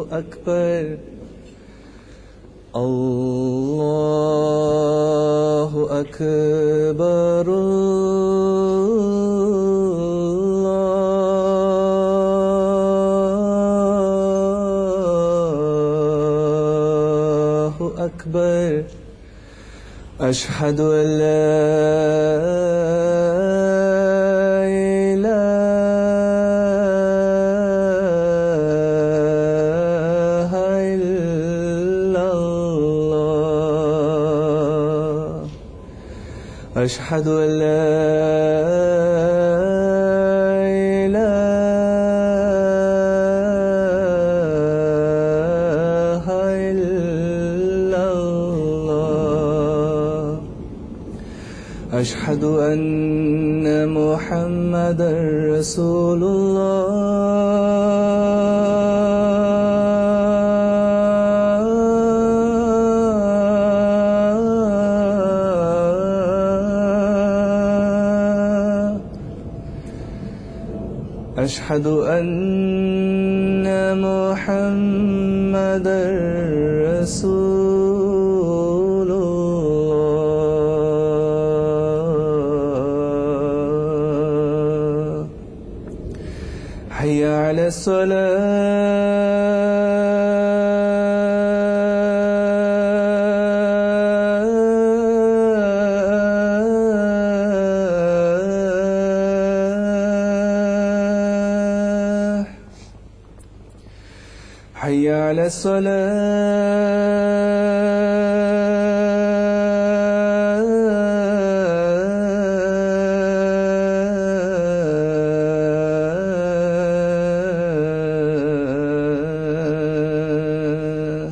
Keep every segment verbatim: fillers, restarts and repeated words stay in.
أكبر الله أكبر الله أكبر أشهد أن لا إله إلا الله أشهد أن لا إله إلا الله أشهد أن محمدا رسول الله أشهد أن محمدا رسول الله حي على الصلاة حي على الصلاة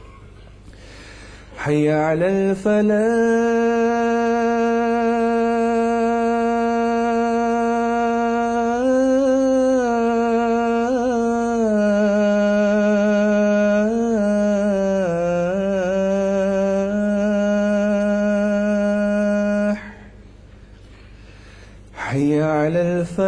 حي على الفلاح حي على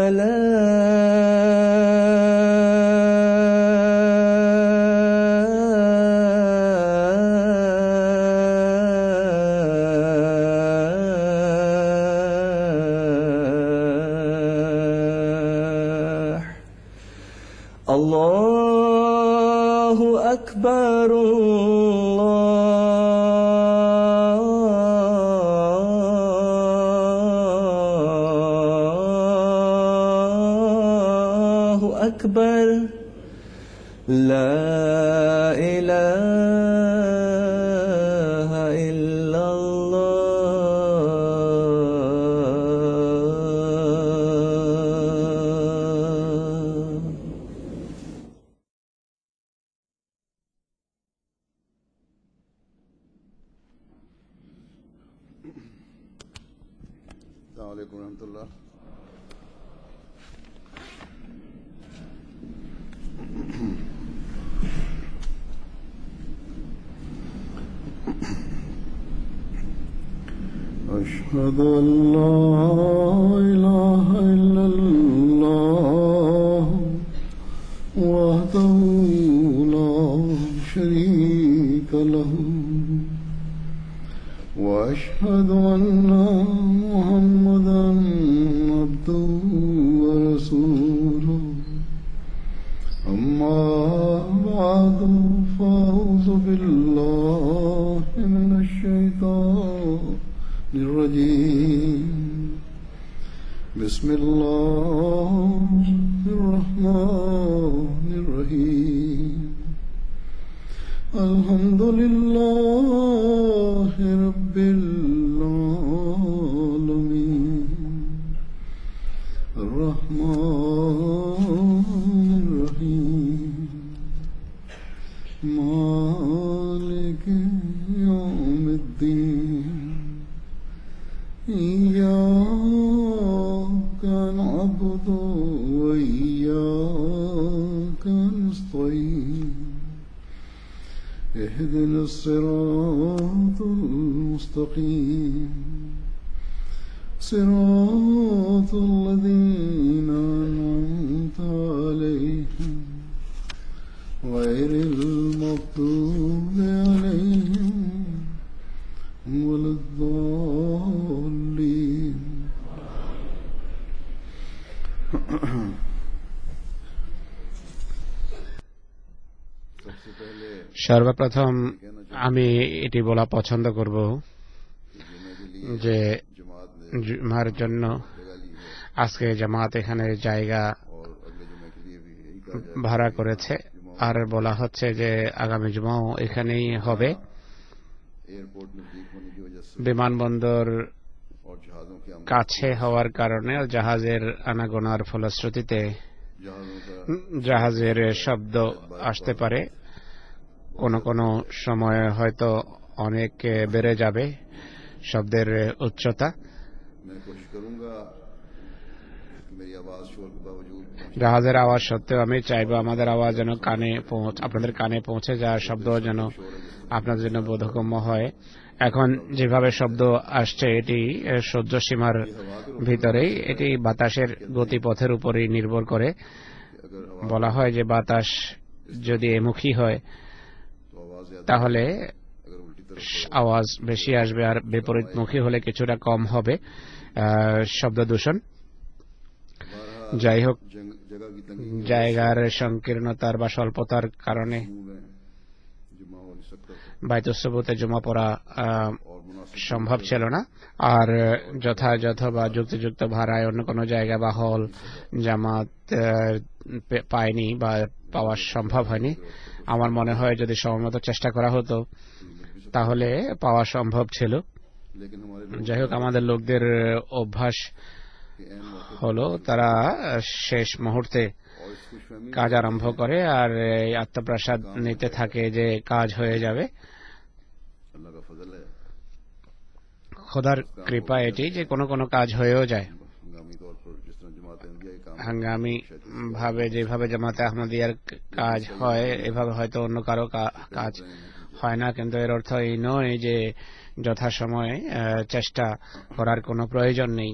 الفلاح الله أكبر الله أكبر لا إله إلا الله السلام عليكم ورحمة الله. أشهد أن لا إله إلا الله وحده لا شريك له وأشهد أن محمدا عبده ورسوله أما بعد فأعوذ بالله من الشيطان الرجيم بسم الله الرحمن الرحيم الحمد لله رب العالمين الرحمن الرحيم مالك يوم الدين إياك نعبد وإياك نستعين اهدنا الصراط المستقيم صراط الذين أنعمت عليهم غير সর্বপ্রথম আমি এটি বলা পছন্দ করব যে জুমার জন্য আজকে জামাত এখানে জায়গা ভাড়া করেছে, আর বলা হচ্ছে যে আগামী জুমাও এখানেই হবে। বিমানবন্দর কাছে হওয়ার কারণে জাহাজের আনাগোনার ফলশ্রুতিতে জাহাজের শব্দ আসতে পারে, কোনো কোনো সময় হয়তো অনেক বেড়ে যাবে শব্দের উচ্চতা। জাহাজের আওয়াজ সত্ত্বেও আমি চাইবো আমাদের আওয়াজ যেন কানে আপনাদের কানে পৌঁছে যাওয়ার শব্দ যেন আপনাদের জন্য বোধগম্য হয়। এখন যেভাবে শব্দ আসছে এটি সহ্য সীমার ভিতরেই, এটি বাতাসের গতিপথের উপরই নির্ভর করে। বলা হয় যে বাতাস যদি এমুখী হয় তাহলে আওয়াজ বেশি আসবে, আর বিপরীতমুখী হলে কিছুটা কম হবে শব্দ দূষণ। যাই হোক, জায়গার সংকীর্ণতার বা স্বল্পতার কারণে বাইতুস সুবুতে জুমা পড়া সম্ভব ছিল না, আর যথাযথ বা যুক্তিযুক্ত ভাড়ায় অন্য কোনো জায়গা বা হল জামাত পায়নি বা পাওয়া সম্ভব হয়নি। আমার মনে হয় যদি সময়মত চেষ্টা করা হতো তাহলে পাওয়া সম্ভব ছিল। যাই হোক, আমাদের লোকদের অভ্যাস হলো তারা শেষ মুহূর্তে কাজ আরম্ভ করে আর আত্মপ্রসাদ নিতে থাকে যে কাজ হয়ে যাবে। খোদার কৃপা এটি যে কোনো কোনো কাজ হয়েও যায়। হাঙ্গামি ভাবে যেভাবে জামাতে আহমদিয়ার কাজ হয় এভাবে হয়তো অন্য কারো কাজ হয় না, কিন্তু এর অর্থ এই নয় যে যথাসময়ে চেষ্টা করার কোনো প্রয়োজন নেই।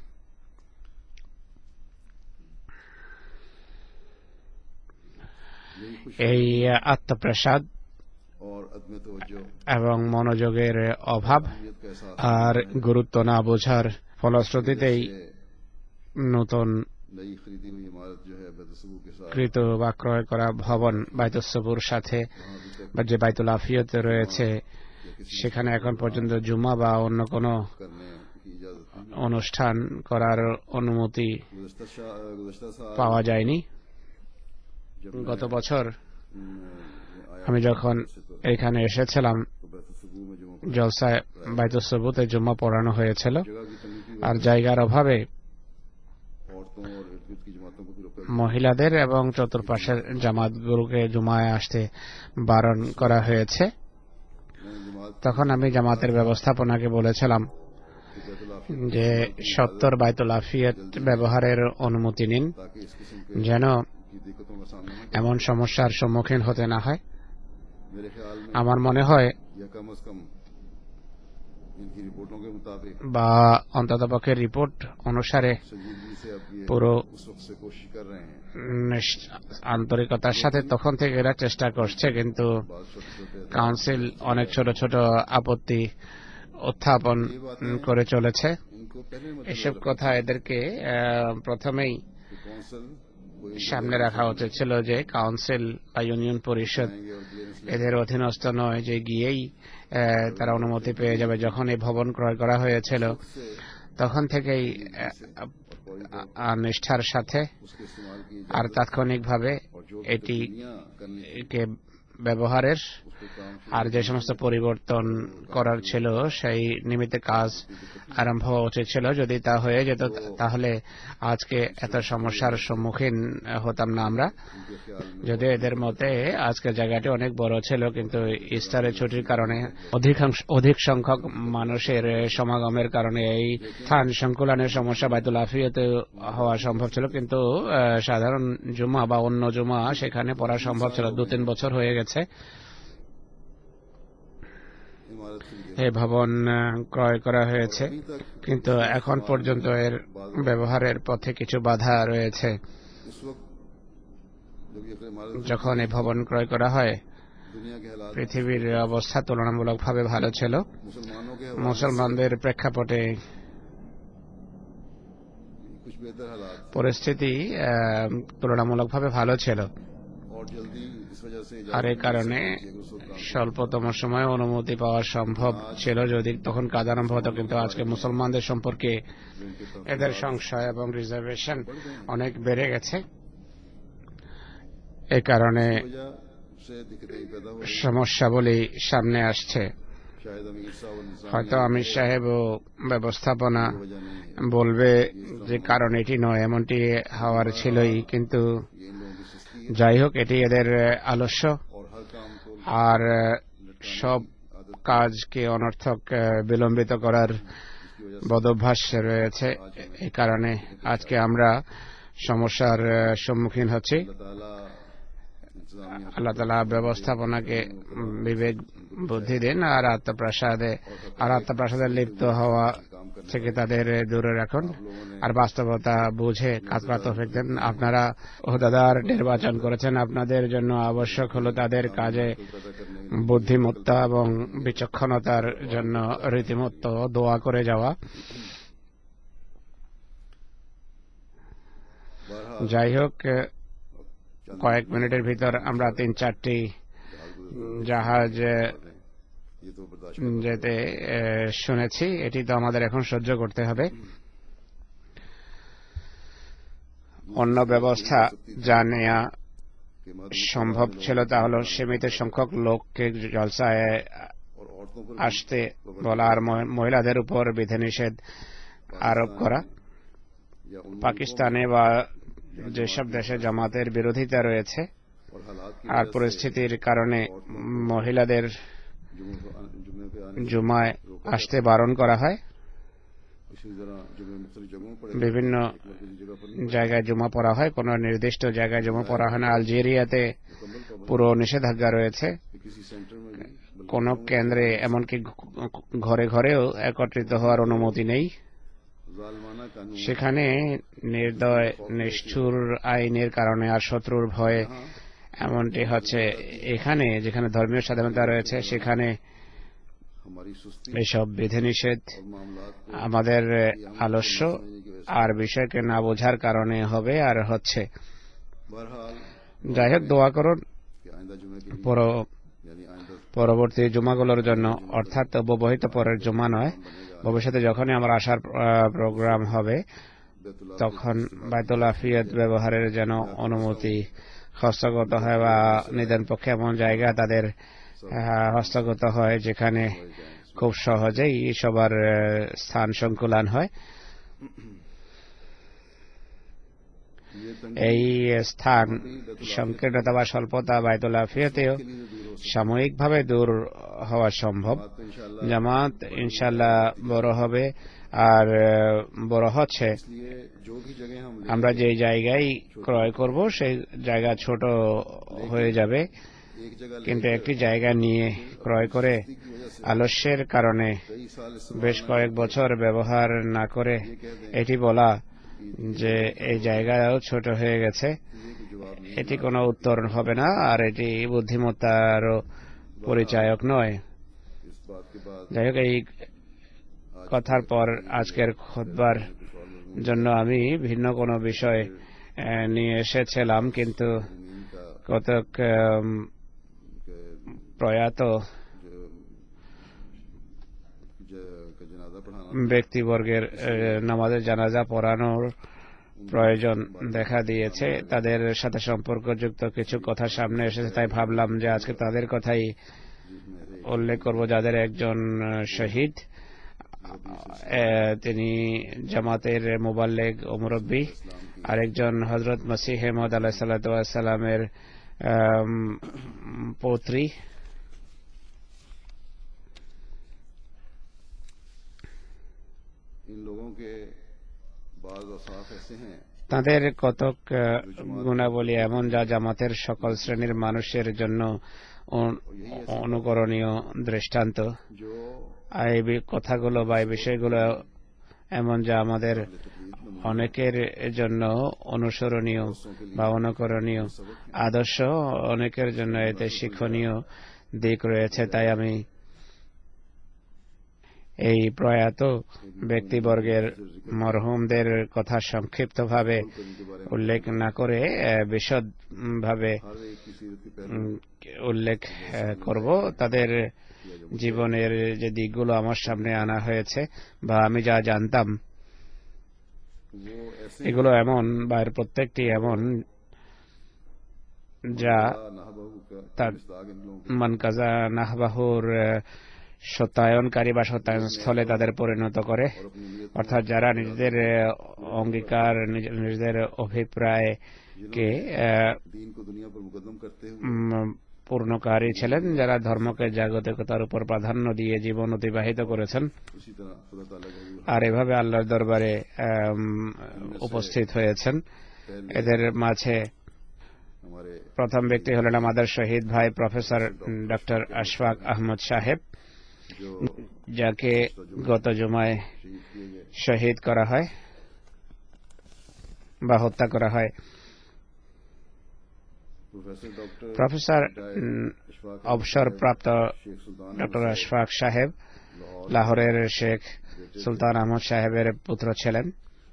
এই আত্মপ্রসাদ এবং মনোযোগের অভাব আর গুরুত্ব না বোঝার ফলশ্রুতিতেই নতুন কৃত বা ক্রয় করা ভবন বাইতুস সুবুর সাথে বা যে বাইতুল আফিয়ত রয়েছে সেখানে এখন পর্যন্ত জুমা বা অন্য কোনো অনুষ্ঠান করার অনুমতি পাওয়া যায়নি। গত বছর আমি যখন এখানে এসেছিলাম জলসায় বাইতুস সুবুতে জুম্মা পড়ানো হয়েছিল, আর জায়গার অভাবে মহিলাদের এবং চতুর্পাশের জামাতগুলোকে জুমায় আসতে বারণ করা হয়েছে। তখন আমি জামাতের ব্যবস্থাপনাকে বলেছিলাম যে সত্তর বাইতুল আফিয়ত ব্যবহারের অনুমতি নিন, যেন এমন সমস্যার সম্মুখীন হতে না হয়। আমার মনে হয় বা অন্ততপক্ষে রিপোর্ট অনুসারে পুরো আন্তরিকতার সাথে তখন থেকে এরা চেষ্টা করছে, কিন্তু কাউন্সিল অনেক ছোট ছোট আপত্তি উত্থাপন করে চলেছে। এসব কথা এদেরকে প্রথমেই সামনে রাখা উচিত ছিল যে কাউন্সিল বা ইউনিয়ন পরিষদ এদের অধীনস্থ নয় যে গিয়েই তারা অনুমতি পেয়ে যাবে। যখন এই ভবন ক্রয় করা হয়েছিল তখন থেকেই নিষ্ঠার সাথে আর তাৎক্ষণিকভাবে এটিকে ব্যবহারের আর যে সমস্ত পরিবর্তন করার ছিল সেই নিমিত্তে কাজ আরম্ভ হওয়া উচিত ছিল। যদি তা হয়ে যেত তাহলে আজকে এত সমস্যার সম্মুখীন হতাম না আমরা। যদিও এদের মতে আজকে জায়গাটি অনেক বড় ছিল, কিন্তু ইস্টারের ছুটির কারণে অধিকাংশ অধিক সংখ্যক মানুষের সমাগমের কারণে এই স্থান সংকুলনের সমস্যা বাইতুল আফিয়তে হওয়া সম্ভব ছিল, কিন্তু সাধারণ জুমা বা অন্য জুমা সেখানে পড়া সম্ভব ছিল। দু তিন বছর হয়ে গেছে এই ভবন ক্রয় করা হয়েছে, কিন্তু এখন পর্যন্ত এর ব্যবহারের পথে কিছু বাধা রয়েছে। যখন এই ভবন ক্রয় করা হয় পৃথিবীর অবস্থা তুলনামূলকভাবে ভালো ছিল, মুসলমানদের প্রেক্ষাপটে পরিস্থিতি তুলনামূলকভাবে ভালো ছিল। আর এই কারণে স্বল্পতম সময়ে অনুমতি পাওয়া সম্ভব ছিল যদি তখন কাজ আরম্ভ হতো, কিন্তু আজকে মুসলমানদের সম্পর্কে এদের সংশয় এবং রিজার্ভেশন অনেক বেড়ে গেছে। এই কারণে সমস্যাবলী সামনে আসছে। হয়তো আমির সাহেব ও ব্যবস্থাপনা বলবে যে কারণ এটি নয়, এমনটি হওয়ার ছিলই, কিন্তু যাই হোক এটি এদের আলস্য আর সব কাজকে অনর্থক বিলম্বিত করার বদভ্যাস রয়েছে। এই কারণে আজকে আমরা সমস্যার সম্মুখীন হচ্ছি। আল্লাহ তাআলা ব্যবস্থাপনাকে বিবেক বুদ্ধি দিন আর আত্মপ্রসাদে আর আত্মপ্রসাদে লিপ্ত হওয়া থেকে তাদের দূরে রাখুন আর বাস্তবতা বুঝে কাজ করার তৌফিক দেন। আপনারা ওহদাদার নির্বাচন করেছেন, আপনাদের জন্য আবশ্যক হলো তাদের কাজে বুদ্ধিমত্তা এবং বিচক্ষণতার জন্য রীতিমতো দোয়া করে যাওয়া। যাই হোক, কয়েক মিনিটের ভিতর আমরা তিন চারটি জাহাজ যেতে শুনেছি, এটি তো আমাদের এখন সহ্য করতে হবে। অন্য ব্যবস্থা যা নেওয়া সম্ভব ছিল তা হল সীমিত সংখ্যক লোককে জলসায় আসতে বলা আর মহিলাদের উপর বিধিনিষেধ আরোপ করা। পাকিস্তানে বা যেসব দেশে জামাতের বিরোধিতা রয়েছে আর পরিস্থিতির কারণে মহিলাদের জুমায় আসতে বারণ করা হয়। বিভিন্ন জায়গায় জমা পড়া হয়, কোন নির্দিষ্ট জায়গায় জমা পড়া হয় না। আলজেরিয়াতে পুরো নিষেধাজ্ঞা রয়েছে। কোন কেন্দ্রে এমনকি ঘরে ঘরেও একত্রিত হওয়ার অনুমতি নেই। সেখানে নির্দয় নিষ্ঠুর আইনের কারণে আর শত্রুর ভয়ে এমনটি হচ্ছে। এখানে যেখানে ধর্মীয় স্বাধীনতা রয়েছে সেখানে এইসব বিধিনিষেধ আমাদের আলস্য আর বিষয়কে না বোঝার কারণে হবে আর হচ্ছে। যাই হোক, দোয়া করুন পরবর্তী জুমাগুলোর জন্য, অর্থাৎ ব্যবহৃত পরের জুমা নয়, ভবিষ্যতে যখনই আমার আসার প্রোগ্রাম হবে তখন বাইতুল আফিয়াত ব্যবহারের যেন অনুমতি হস্তগত হয় বা নিদান পক্ষে এমন জায়গা তাদের হস্তগত হয় যেখানে খুব সহজেই সবার স্থান সংকুলান হয়। এই স্থান সংকীর্ণতা বা স্বল্পতা বাইতুল আফিয়াতেও সাময়িকভাবে দূর হওয়া সম্ভব। জামাত ইনশাআল্লাহ বড় হবে আর বড় হচ্ছে। আমরা যে জায়গায় ক্রয় করব সেই জায়গা ছোট হয়ে যাবে, কিন্তু একটি জায়গা নিয়ে ক্রয় করে আলস্যের কারণে বেশ কয়েক বছর ব্যবহার না করে এটি বলা যে এই জায়গাও ছোট হয়ে গেছে, এটি কোনো উত্তর হবে না আর এটি বুদ্ধিমত্তারও পরিচায়ক নয়। যাই হোক, এই কথার পর আজকের খুতবার জন্য আমি ভিন্ন কোনো বিষয় নিয়ে এসেছিলাম, কিন্তু কতক প্রয়াত ব্যক্তিবর্গের নামাজের জানাজা পড়ানোর প্রয়োজন দেখা দিয়েছে, তাদের সাথে সম্পর্কযুক্ত কিছু কথা সামনে এসেছে, তাই ভাবলাম যে আজকে তাদের কথাই উল্লেখ করব। যাদের একজন শহীদ, তিনি জামাতের মুবাল্লিগ ও মুরব্বী, আরেকজন হযরত মসিহ মওউদ আলাইহিস সালাতু ওয়াস সালামের পৌত্রী। তাদের কতক গুণাবলী এমন যা জামাতের সকল শ্রেণীর মানুষের জন্য অনুকরণীয় দৃষ্টান্ত। এই কথাগুলো বা এই বিষয়গুলো এমন যা আমাদের অনেকের জন্য অনুসরণীয় বা অনুকরণীয় আদর্শ, অনেকের জন্য এতে শিক্ষণীয় দিক রয়েছে। তাই আমি এই প্রয়াত ব্যক্তিবর্গের মরহুমদের কথা সংক্ষিপ্তভাবে উল্লেখ না করে বিশদভাবে উল্লেখ করব। তাদের জীবনের যে দিকগুলো আমার সামনে আনা হয়েছে বা আমি যা জানতাম, এগুলো এমন বা এর প্রত্যেকটি এমন যা তার মানকাজা নাহবাহুর সত্যায়নকারী বা সত্যায়ন স্থলে তাদের পরিণত করে, অর্থাৎ যারা নিজেদের অঙ্গীকার নিজেদের অভিপ্রায়কে পূর্ণকারী ছিলেন, যারা ধর্মকে জাগতিকতার উপর প্রাধান্য দিয়ে জীবন অতিবাহিত করেছেন আর এভাবে আল্লাহর দরবারে উপস্থিত হয়েছেন। এদের মাঝে প্রথম ব্যক্তি হলেন আমাদের শহীদ ভাই প্রফেসর ডক্টর আশফাক আহমদ সাহেব, যাকে গত জুমায় শহীদ করা হয় বা হত্যা করা হয়। প্রফেসর অবসরপ্রাপ্ত ডক্টর আশফাক সাহেব লাহোরের শেখ সুলতান আহমদ সাহেবের পুত্র ছিলেন।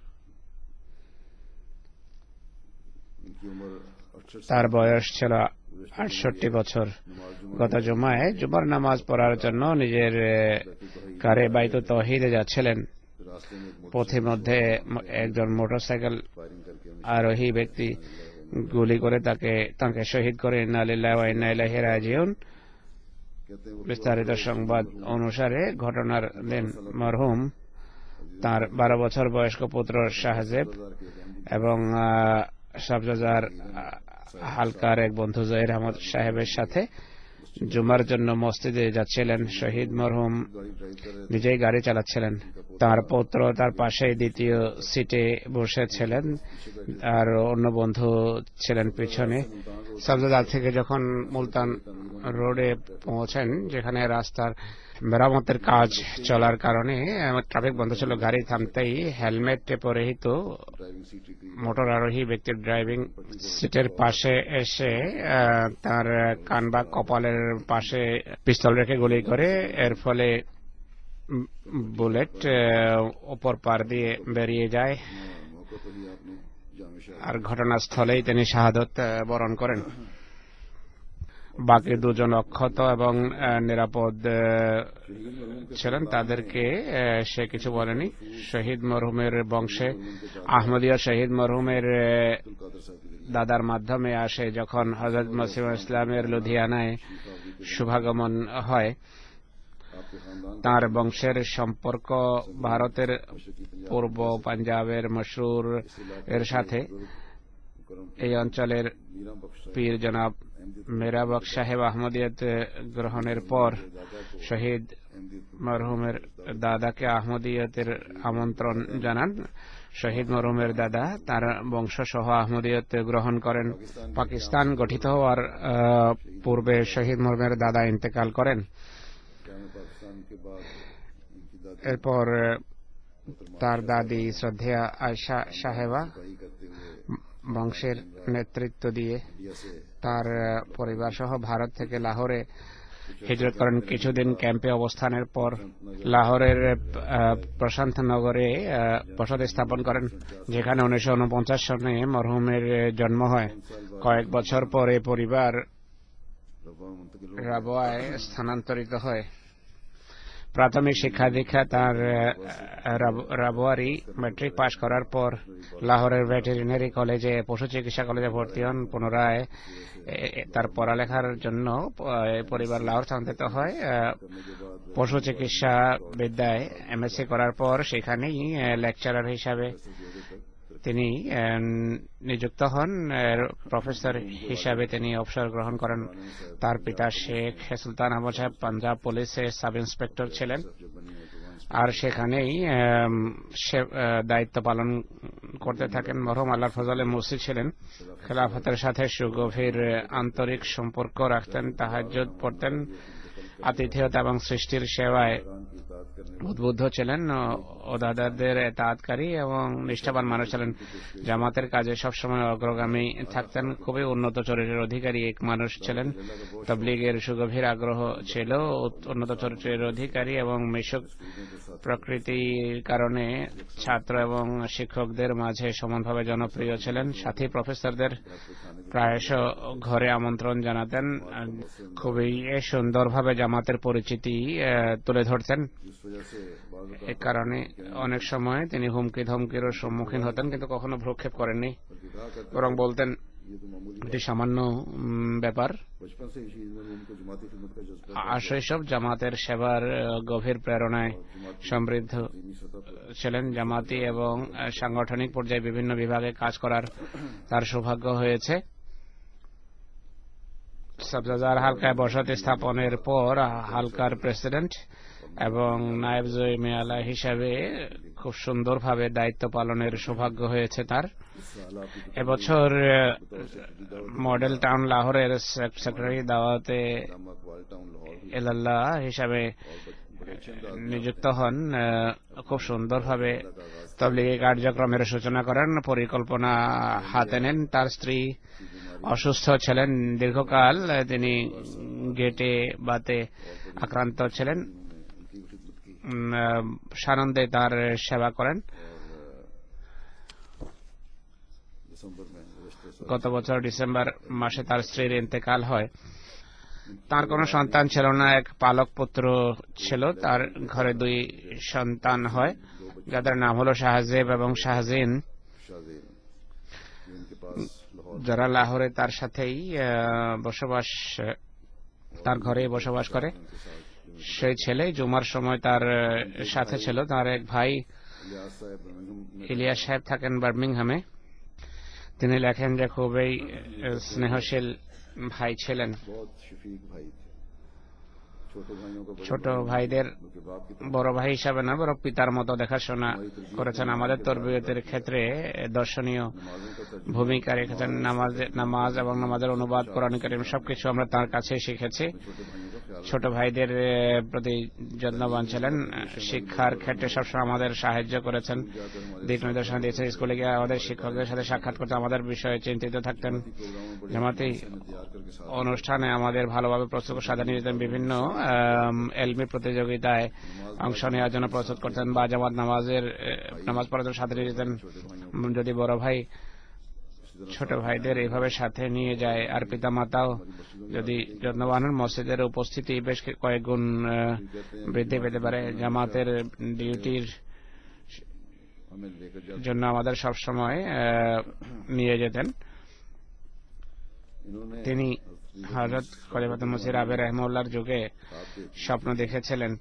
তার বয়স ছিল আটষট্টি বছর। গত জুমায় জুমার নামাজ পড়ার জন্য নিজের কারে বাইতুত তৌহিদে যাচ্ছিলেন। পথিমধ্যে একজন মোটরসাইকেল আরোহী ব্যক্তি গুলি করে তাকে তাকে শহীদ করে। ইন্না লিল্লাহি ওয়া ইন্না ইলাইহি রাজিউন। বিস্তারিত সংবাদ অনুসারে ঘটনার দিন মরহুম তার বারো বছর বয়স্ক পুত্র শাহজেব এবং সাবজাজার হালকার এক বন্ধু জহির আহমদ সাহেবের সাথে জুমার জন্য মসজিদে যাচ্ছিলেন। শহীদ মরহুম নিজেই গাড়ি চালাচ্ছিলেন, তার পুত্র তার পাশে দ্বিতীয় সিটে বসেছিলেন আর অন্য বন্ধু ছিলেন পিছনে। সাবজাদার থেকে যখন মুলতান রোডে পৌঁছেন, যেখানে রাস্তার মেরামতের কাজ চলার কারণে ট্রাফিক বন্ধ ছিল, গাড়ি থামতেই হেলমেট পরিহিত মোটর আরোহী ব্যক্তির ড্রাইভিং সিটের পাশে এসে তার কান বা কপালের পাশে পিস্তল রেখে গুলি করে। এর ফলে বুলেট ওপর পার দিয়ে বেরিয়ে যায় আর ঘটনাস্থলেই তিনি শাহাদত বরণ করেন। বাকি দুজন অক্ষত এবং নিরাপদ ছিলেন, তাদেরকে সে কিছু বলেনি। শহীদ মরহুমের বংশে আহমদিয়া শহীদ মরহুমের দাদার মাধ্যমে আসে। যখন হযরত মসিহ ইসলামের লুধিয়ানায় শুভাগমন হয়, তার বংশের সম্পর্ক ভারতের পূর্ব পাঞ্জাবের মশরুর এর সাথে। এই অঞ্চলের পীর জনাব মেরা বক্স সাহেব আহমদিয়ত গ্রহণের পর শহীদ মরহুমের দাদাকে আহমদিয়তের আমন্ত্রণ জানান। শহীদ মরহুমের দাদা তার বংশ সহ আহমদিয়ত গ্রহণ করেন। পাকিস্তান গঠিত হওয়ার পূর্বে শহীদ মরহুমের দাদা ইন্তেকাল করেন। এরপর তার দাদি শ্রদ্ধেয়া আয়শা সাহেবা বংশের নেতৃত্ব দিয়ে তার পরিবার সহ ভারত থেকে লাহোরে হিজরত করেন। কিছুদিন ক্যাম্পে অবস্থানের পর লাহোরের প্রশান্ত নগরে বসতি স্থাপন করেন, যেখানে উনিশশো উনপঞ্চাশ সনে মরহুমের জন্ম হয়। কয়েক বছর পরে পরিবার রাবোয়ায় স্থানান্তরিত হয়। প্রাথমিক শিক্ষা দীক্ষা তার রাবোয়ারি ম্যাট্রিক পাশ করার পর লাহোরের ভেটেরিনারি কলেজে পশু চিকিৎসা কলেজে ভর্তি হন। পুনরায় তার পড়ালেখার জন্য পরিবার লাহোর স্থানান্তরিত হয়। পশু চিকিৎসা বিদ্যায় এমএসসি করার পর সেখানেই লেকচারার হিসাবে তিনি নিযুক্ত হন। প্রফেসর হিসাবে তিনি অবসর গ্রহণ করেন। তার পিতা শেখ সুলতান আহমদ সাহেব পাঞ্জাব পুলিশের সাব ইন্সপেক্টর ছিলেন আর সেখানেই দায়িত্ব পালন করতে থাকেন। মরহুম আল্লাহর ফজলে মুসি ছিলেন। খেলাফতের সাথে সুগভীর আন্তরিক সম্পর্ক রাখতেন, তাহাজ্জুদ পড়তেন, আতিথেয়তা এবং সৃষ্টির সেবায় উদ্বুদ্ধ ছিলেন, ওদাদাদের এতাআতকারী এবং নিষ্ঠাবান মানুষ ছিলেন। জামাতের কাজে সবসময় অগ্রগামী থাকতেন। খুবই উন্নত চরিত্রের অধিকারী এক মানুষ ছিলেন। তাবলীগের সুগভীর আগ্রহ ছিল। উন্নত চরিত্রের অধিকারী এবং মিশুক প্রকৃতির কারণে ছাত্র এবং শিক্ষকদের মাঝে সমানভাবে জনপ্রিয় ছিলেন। সাথী প্রফেসরদের প্রায়শ ঘরে আমন্ত্রণ জানাতেন। খুবই সুন্দরভাবে জামাতের পরিচিতি তুলে ধরতেন। এ কারণে অনেক সময় তিনি হুমকি ধমকিরও সম্মুখীন হতেন, কিন্তু কখনো ভ্রুক্ষেপ করেননি, বরং বলতেন এটি সামান্য ব্যাপার। শৈশব জামাতের সেবার গভীর প্রেরণায় সমৃদ্ধ ছিলেন। জামাতি এবং সাংগঠনিক পর্যায়ে বিভিন্ন বিভাগে কাজ করার তার সৌভাগ্য হয়েছে। সবজাদার হালকায় বসতি স্থাপনের পর হালকার প্রেসিডেন্ট এবং নায়েব জমিয়ে আলা হিসাবে খুব সুন্দরভাবে দায়িত্ব পালনের সৌভাগ্য হয়েছে তার। এবছর মডেল টাউন লাহোরের সেক্রেটারি দাওয়াতে এলাল্লাহ হিসাবে নিযুক্ত হন। খুব সুন্দরভাবে তাবলীগী কার্যক্রমের সূচনা করেন, পরিকল্পনা হাতে নেন। তার স্ত্রী অসুস্থ ছিলেন দীর্ঘকাল, তিনি গেটে বাতে আক্রান্ত ছিলেন। সানন্দে তার সেবা করেন। গত বছর ডিসেম্বর মাসে তার স্ত্রীর ইন্তেকাল হয়। তার কোনো সন্তান ছিল না, এক পালক পুত্র ছিল। তার ঘরে দুই সন্তান হয়, যাদের নাম হলো শাহজেব এবং শাহজিন, যারা লাহোরে তার সাথেই বসবাস, তার ঘরে বসবাস করে। সেই ছেলে জুমার সময় তার সাথে ছিল। তার এক ভাই ইলিয়াস সাহেব থাকেন বার্মিংহামে। তিনি লেখেন যে খুবই স্নেহশীল ভাই ছিলেন। ছোট ভাইদের বড় ভাই হিসাবে না, বরং পিতার মতো দেখাশোনা করেছেন। আমাদের তরবিয়তের ক্ষেত্রে দর্শনীয় ভূমিকা রেখেছেন। নামাজ নামাজ এবং নামাজের অনুবাদ, কোরআন কারীম সবকিছু আমরা তার কাছে শিখেছি। ছোট ভাইদের প্রতি যত্নবান ছিলেন। শিক্ষার ক্ষেত্রে সবসময় আমাদের সাহায্য করেছেন, দিক নির্দেশনা দিয়েছেন। স্কুলে গিয়ে আমাদের শিক্ষকদের সাথে সাক্ষাৎ করতে আমাদের বিষয়ে চিন্তিত থাকতেন। জামাতি অনুষ্ঠানে আমাদের ভালোভাবে প্রস্তুত সাজানিয়ে দিতেন। বিভিন্ন এলমি প্রতিযোগিতায় অংশ নেওয়ার জন্য প্রস্তুত করতেন বা জামাত নামাজের নামাজ পড়ার জন্য সাথে নিয়ে যেতেন। যদি বড় ভাই ছোট ভাইদের এইভাবে সাথে নিয়ে যায়, আর পিতা মাতাও যদি যত্নবান হন, মসজিদের উপস্থিতি বেশ কয়েক গুণ বৃদ্ধি পেতে পারে। জামাতের ডিউটির জন্য আমাদের সবসময় নিয়ে যেতেন। তিনি হযরত খলিফাতুল মসিহ রাবে রাহিমাহুল্লাহর যুগে স্বপ্ন দেখেছিলেন।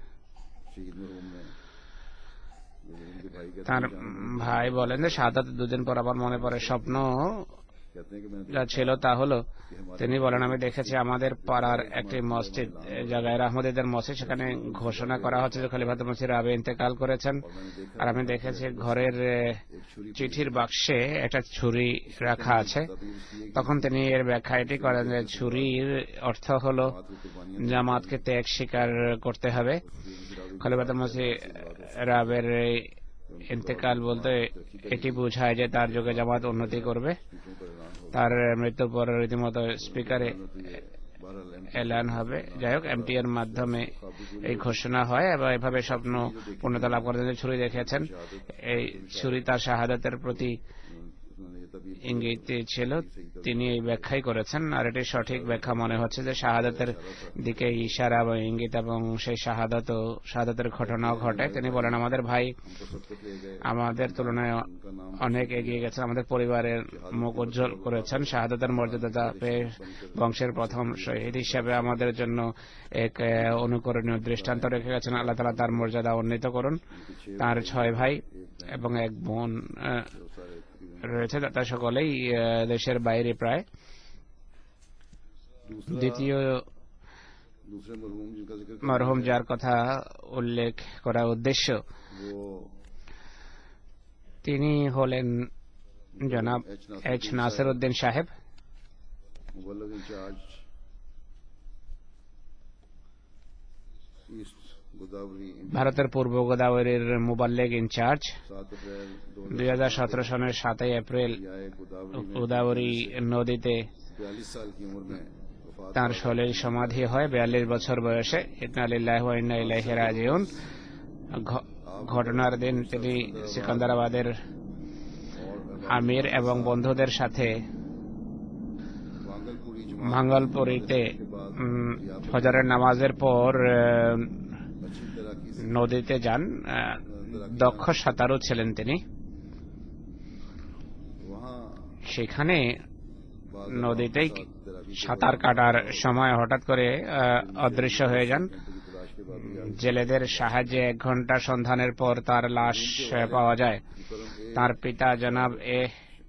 তার ভাই বলেন যে শাহাদাত দুদিন পর আবার মনে পড়ে স্বপ্ন যা ছিল তা হলো, তিনি বলেন আমি দেখেছি আমাদের পাড়ার একটি মসজিদ জায়গায় আহমদীদের মসজিদ, সেখানে ঘোষণা করা হচ্ছে যে খলিফাতুল মসিহ রাবে ইন্তেকাল করেছেন। আর আমি দেখেছি ঘরের চিঠির বাক্সে একটা ছুরি রাখা আছে। তখন তিনি এর ব্যাখ্যা এটি করেন যে ছুরির অর্থ হলো জামাতকে ত্যাগ স্বীকার করতে হবে। খলিফাতুল মসিহ রাবের ইন্তেকাল বলতে এটি বোঝায় যে তার যুগে জামাত উন্নতি করবে। তার মৃত্যুর পর রীতিমতো স্পিকারে এলান হবে। যাই হোক, এমটি এর মাধ্যমে এই ঘোষণা হয় এবং এভাবে স্বপ্ন পূর্ণতা লাভ করার জন্য ছুরি দেখেছেন। এই ছুরি তার শাহাদাতের প্রতি ইঙ্গিত ছিল। তিনি এই ব্যাখ্যাই করেছেন, আর এটি সঠিক ব্যাখ্যা মনে হচ্ছে যে শাহাদাতের দিকে ইশারা এবং ইঙ্গিত এবং সেই শাহাদাত ও শাহাদাতের ঘটনাও ঘটে। তিনি বলেন আমাদের ভাই আমাদের তুলনায় অনেক এগিয়ে গেছেন, আমাদের পরিবারের মুখ উজ্জ্বল করেছেন। শাহাদাতের মর্যাদা পেয়ে বংশের প্রথম শহীদ হিসেবে আমাদের জন্য এক অনুকরণীয় দৃষ্টান্ত রেখে গেছেন। আল্লাহ তাআলা তার মর্যাদা উন্নীত করুন। তার ছয় ভাই এবং এক বোন রয়েছে, তারা সকলেই দেশের বাইরে প্রায়। দ্বিতীয় মরহুম যার কথা উল্লেখ করা উদ্দেশ্য, তিনি হলেন জনাব এইচ নাসির উদ্দিন সাহেব। गोदावरी ভারতের পূর্ব গোদাবরীর মুবাল্লিগ ইনচার্জ सात अप्रैल दो দুই হাজার সতেরো সনের সাতই এপ্রিল दरियाए गोदावरी में গোদাবরী নদীতে बयालीस साल की उम्र में वफात তার সলিল সমাধি হয় বিয়াল্লিশ বছর বয়সে। ইন্না লিল্লাহি ওয়া ইন্না ইলাইহি রাজিউন। ঘ- ঘটনার দিন তিনি সিকান্দারাবাদের আমির এবং বন্ধুদের সাথে वांगलपुरी ভাঙ্গলপুরীতে উম, ফজরের নামাজের পর আহ, अच्छी तरह की নদীতে যান। আহ, দক্ষ সাঁতারু ছিলেন তিনি। वहाँ সেখানে बाद নদীতেই तैराकी সাঁতার কাটার সময় হঠাৎ করে আহ, অদৃশ্য হয়ে যান। की तलाश के बाद জেলেদের সাহায্যে এক ঘন্টা সন্ধানের পর তার লাশ আহ, পাওয়া যায়। তার পিতা জনাব A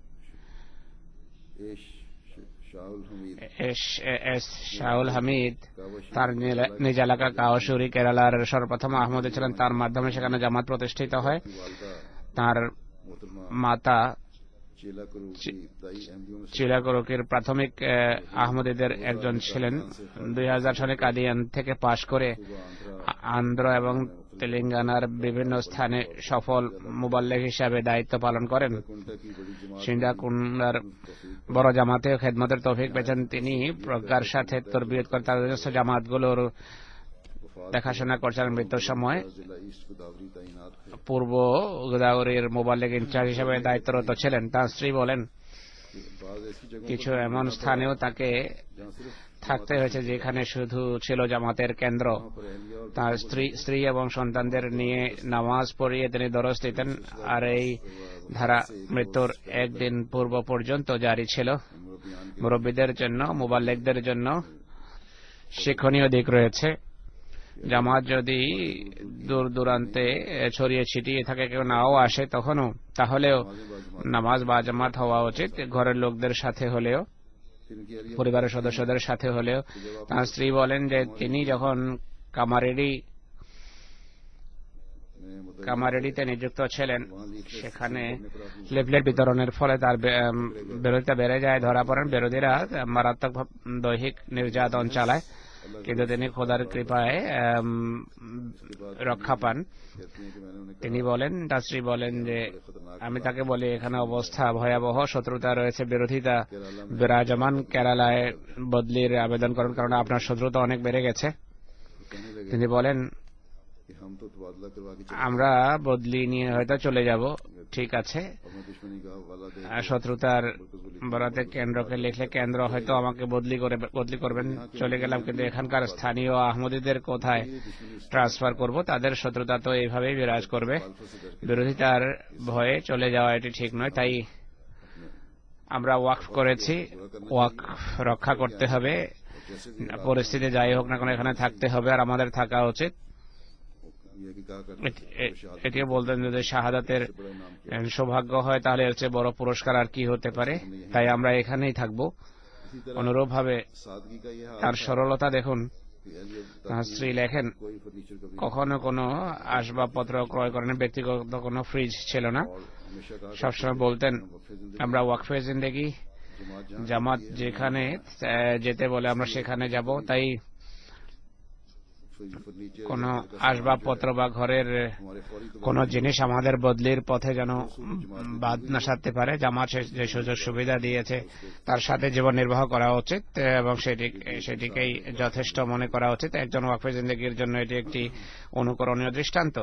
S Shahul Hamid S- S Shahul Hamid তার নিল- নিজ এলাকা কাওয়াশুরি কেরালার সর্বপ্রথম আহমদে ছিলেন। তার মাধ্যমে সেখানে জামাত প্রতিষ্ঠিত হয়। वालदा তার मोहतरमा মাতা चेला करू की इब्तदाई अहमदियों में से চিলাকরকির প্রাথমিক আহ, আহমদীদের একজন ছিলেন। দুই হাজার সালে কাদিয়ান থেকে পাশ করে আ- আন্ধ্র এবং তেলেঙ্গানার বিভিন্ন স্থানে সফল মুবাল্লিগ হিসাবে দায়িত্ব পালন করেন। कुंटा की बड़ी जमात সিন্দাকুন্ডার বড় জামাতেও খেদমতের তৌফিক পেয়েছেন তিনি। প্রজ্ঞার সাথে তরবিয়ত করে তার নিজস্ব জামাতগুলোর দেখাশোনা করছেন। মৃত্যুর সময় जिला ईस्ट गोदावरी तैनात थे। পূর্ব গোদাবরীর মোবাল্লিগ ইনচার্জ হিসেবে দায়িত্বরত ছিলেন। তার স্ত্রী বলেন, बाद ऐसी जगहों কিছু এমন স্থানেও তাকে जहाँ सिर्फ থাকতে হয়েছে যেখানে শুধু ছিল জামাতের কেন্দ্র। पर अहलिया और তার স্ত্রী স্ত্রী এবং সন্তানদের নিয়ে নামাজ পড়িয়ে তিনি দরস দিতেন। আর এই ধারা মৃত্যুর একদিন পূর্ব পর্যন্ত জারি ছিল। मुरब्बियान के মুরব্বীদের জন্য, মুবাল্লিগদের জন্য শিক্ষণীয় দিক রয়েছে। জামাত যদি দূর দূরান্তে ছড়িয়ে ছিটিয়ে থাকে, কেউ নাও আসে তখনও, তাহলেও নামাজ বা জামাত হওয়া উচিত। ঘরের লোকদের সাথে হলেও, फिर इनकी अहलिया পরিবারের সদস্যদের সাথে হলেও। তার স্ত্রী বলেন যে তিনি যখন কামারেডি में मुतल কামারেডিতে নিযুক্ত ছিলেন, সেখানে লিফলেট বিতরণের ফলে তার বে- উম, বিরোধিতা বেড়ে যায়, ধরা পড়েন। বিরোধীরা মারাত্মক ভাব- দৈহিক নির্যাতন চালায়, কিন্তু তিনি খোদার কৃপায় উম, রক্ষা পান। कहती हैं कि मैंने उन्हें তিনি বলেন, তার স্ত্রী বলেন যে আমি তাকে বলি এখানে অবস্থা ভয়াবহ, শত্রুতা রয়েছে, বিরোধিতা বিরাজমান। কেরালায় বদলির আবেদন করেন কারণ আপনার শত্রুতা অনেক বেড়ে গেছে। कहने लगे তিনি বলেন कि हम तो तबादला करवा के चले আমরা বদলি নিয়ে হয়তো চলে যাব, ঠিক আছে। अपना दुश्मनी का हवाला दे আর শত্রুতার বরাতে কেন্দ্রকে লিখলে কেন্দ্র হয়তো আমাকে বদলি করে বদলি করবেন, চলে গেলাম। কিন্তু এখানকার স্থানীয় আহমদীদের কোথায় ট্রান্সফার করব? তাদের শত্রুতা তো এইভাবেই বিরাজ করবে। বিরোধিতার ভয়ে চলে যাওয়া এটি ঠিক নয়। তাই আমরা ওয়াকফ করেছি। ওয়াকফ রক্ষা করতে হবে, পরিস্থিতি যাই হোক না কেন এখানে থাকতে হবে, আর আমাদের থাকা উচিত। ये कि कहा करते এটি- এ- এটিও বলতেন যদি শাহাদাতের সৌভাগ্য হয় তাহলে এর চেয়ে বড় পুরস্কার আর কি হতে পারে। তাই আমরা এখানেই থাকব। इसी तरह অনুরূপভাবে सादगी का ये हाल তার সরলতা দেখুন। कि अहलिया তার স্ত্রী লেখেন, कोई फर्नीचर कभी কখনো কোনো আসবাবপত্র ক্রয় করেন, ব্যক্তিগত কোনো ফ্রিজ ছিল না। हमेशा कहा সবসময় বলতেন আমরা ওয়াকফে জিন্দেগি, जमात जहाँ জামাত যেখানে আহ, যেতে বলে আমরা সেখানে যাব। তাই फर्नीचर কোনো আসবাবপত্র বা ঘরের हमारे फौरी तो কোন জিনিস আমাদের বদলির পথে যেন বাদ না সারতে পারে। জামাত সে- যে সুযোগ সুবিধা দিয়েছে তার সাথে জীবন নির্বাহ করা উচিত এবং সেটি সেটিকেই যথেষ্ট মনে করা উচিত। একজন ওয়াকফে জিন্দেগির জন্য এটি একটি অনুকরণীয় দৃষ্টান্ত।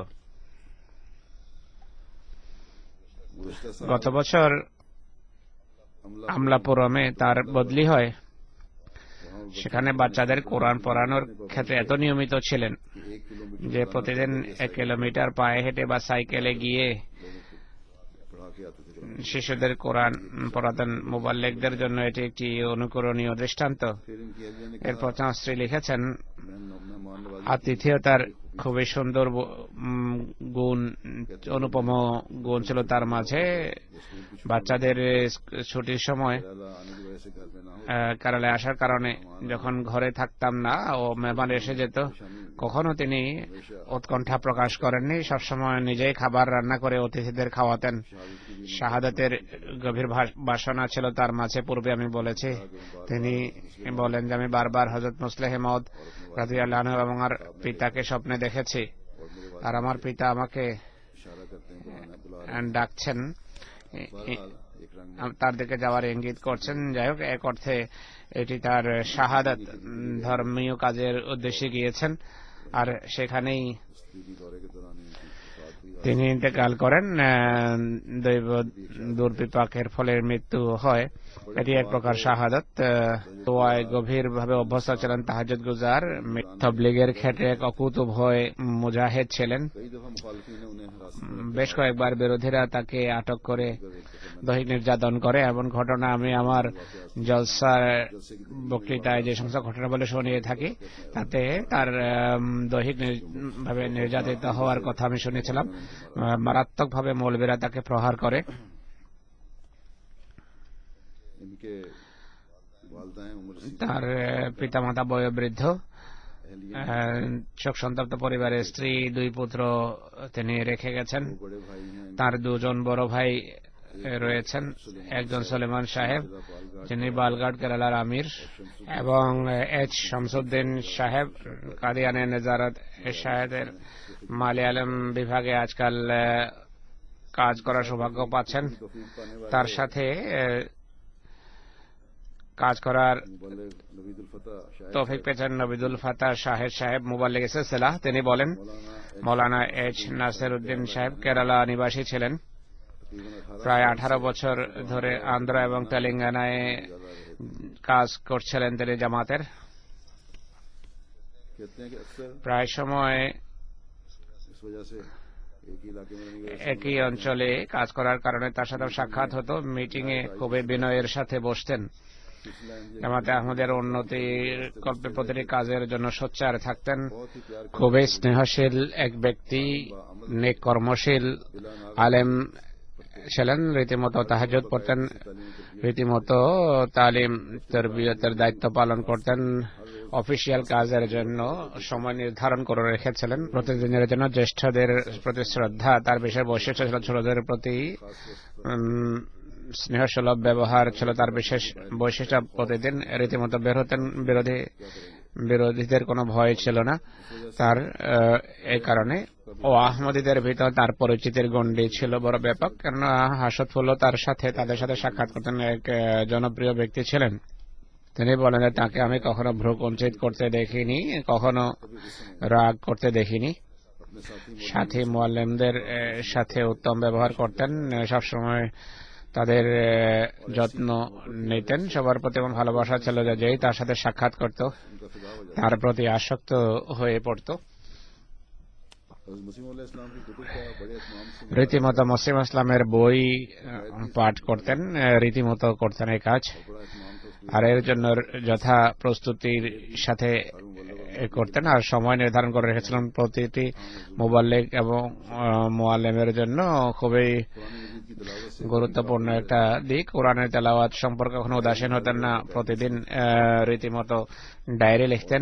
गुज़श्ता साल গত বছর আমলাপুরমে তার বদলি হয়। সেখানে বাচ্চাদের কোরআন পড়ানোর ক্ষেত্রে এত নিয়মিত ছিলেন कि एक किलोमीटर যে প্রতিদিন এক কিলোমিটার পায়ে হেঁটে বা সাইকেলে গিয়ে पढ़ा के आते थे। শিশুদের কোরআন পড়াতেন। মুবাল্লিগদের জন্য এটি একটি অনুকরণীয় দৃষ্টান্ত। फिर इनकी अहलिया ने এরপর তাঁর স্ত্রী লিখেছেন, मेहमान नवाजी আতিথেয়তার খুবই সুন্দর ব- উম, গুণ, অনুপম গুণ ছিল তার মাঝে। বাচ্চাদের ছুটির সময় केरला आने की वजह से घर में ना हो কেরালায় আসার কারণে যখন ঘরে থাকতাম না ও মেহমান এসে যেত, কখনো তিনি উৎকণ্ঠা প্রকাশ করেননি। সবসময় নিজেই খাবার রান্না করে অতিথিদের খাওয়াতেন। শাহাদাতের গভীর বাসনা ছিল তার মাঝে, পূর্বে আমি বলেছি। তিনি বলেন যে আমি বারবার হযরত মুসলিহ মাউদ রাদিয়াল্লাহু আনহু এবং আমার পিতাকে স্বপ্নে দেখেছি, আর আমার পিতা আমাকে इशारा करते हैं बुलाना बुला ডাকছেন, बहरहाल एक रंग তার দিকে যাওয়ার ইঙ্গিত করছেন। যাই হোক, এক অর্থে এটি তার শাহাদাত, ধর্মীয় কাজের উদ্দেশ্যে গিয়েছেন, আর সেখানেই दीदी दौरे के दौरान ही उनकी वफात हुई। তিনি ইন্তেকাল করেন। দৈব দুর্বিপাকের ফলে মৃত্যু হয়, এটি এক প্রকার শাহাদাত। দোয়ায় গভীরভাবে অভ্যস্ত ছিলেন, তাহাজ্জুদ গুজার, তাবলীগের ক্ষেত্রে এক অকুতোভয় মুজাহিদ ছিলেন। कई दफा मुखालिफिन ने उन्हें हिरासत বেশ কয়েকবার বিরোধীরা তাকে আটক করে দৈহিক নির্যাতন করে। এমন ঘটনা আমি আমার জলসার বক্তৃতায় যে সমস্ত ঘটনা বলে শুনিয়ে থাকি, তাতে তার দৈহিক ভাবে নির্যাতিত হওয়ার কথা আমি শুনেছিলাম। মারাত্মকভাবে মৌলবীরা তাকে প্রহার করে। इनके वालिदैन उम्र रसीद তার পিতামাতা বয়োবৃদ্ধ, শোক সন্তপ্ত পরিবারের স্ত্রী, দুই পুত্র তিনি রেখে গেছেন। बड़े भाई हैं তার দুজন বড় ভাই রয়েছেন, একজন সুলেমান সাহেব যিনি বালঘাট কেরালার আমির, এবং এইচ শামসুদ্দিন সাহেব কাদিয়ানে নেজারত শাহেদের মালয়ালম বিভাগে আজকাল কাজ করার সৌভাগ্য পাচ্ছেন। তার সাথে কাজ করার मुबल्लिग नबीदुल फतह शायद তৌফিক পেয়েছেন নবিদুল ফাতাহ শাহেদ সাহেব মুবাল্লিগ সিলসিলা। তিনি বলেন, মৌলানা এইচ নাসির উদ্দিন সাহেব কেরালা নিবাসী ছিলেন। প্রায় আঠারো বছর ধরে আন্ধ্র এবং তেলেঙ্গানায় কাজ করছিলেন তিনি জামাতের। कहते हैं कि अक्सर প্রায় সময় इस वजह से एक ही इलाके में रहने की वजह একই অঞ্চলে কাজ করার কারণে তার সাথে সাক্ষাৎ হতো। মিটিং এ খুবই বিনয়ের সাথে বসতেন। से सिलसिला है জামাতে আহমদের উন্নতির কল্পে প্রতিটি কাজের জন্য সোচ্চার থাকতেন। बहुत ही प्यार খুবই স্নেহশীল এক ব্যক্তি, নেক কর্মশীল আলেম ছিলেন। রীতিমতো তাহাজ্জুদ পড়তেন, রীতিমতো তালিম তরবিয়তের দায়িত্ব পালন করতেন। অফিসিয়াল কাজের জন্য সময় নির্ধারণ করে রেখেছিলেন। প্রতিদিনের জন্য জ্যেষ্ঠদের প্রতি শ্রদ্ধা তার বিশেষ বৈশিষ্ট্য ছিল। ছোটদের প্রতি স্নেহসুলভ ব্যবহার ছিল তার বিশেষ বৈশিষ্ট্য। প্রতিদিন রীতিমতো বের হতেন, বিরোধী বিরোধীদের কোনো ভয় ছিল না তার। এই কারণে ও আহমদীদের ভিতর তার পরিচিতির গণ্ডি ছিল বড় ব্যাপক, কেননা হাসদফুল্লাহ তার সাথে তাদের সাথে সাক্ষাৎ করতেন, এক জনপ্রিয় ব্যক্তি ছিলেন। তিনি বলেন যে তাকে আমি কখনো ভ্রুকুঞ্চিত করতে দেখিনি, কখনো রাগ করতে দেখিনি। সাথী মুআল্লিমদের সাথে উত্তম ব্যবহার করতেন, সবসময় তাদের যত্ন নিতেন। সবার প্রতি এমন ভালোবাসা ছিল যে যেই তার সাথে সাক্ষাৎ করত তার প্রতি আসক্ত হয়ে পড়ত। রীতিমতো মুসলিম ইসলামের বই পাঠ করতেন, রীতিমতো করতেন এই কাজ, আর এর জন্য যথা প্রস্তুতির সাথে করতেন। আর সময় নির্ধারণ করে রেখেছিলেন প্রতিটি মুবাল্লিগ এবং মুআল্লিমের জন্য। খুবই গুরুত্বপূর্ণ একটা দিক। কোরআনের তেলাওয়াত সম্পর্কে কখনো উদাসীন হতেন না, প্রতিদিন রীতিমতো ডায়েরি লিখতেন।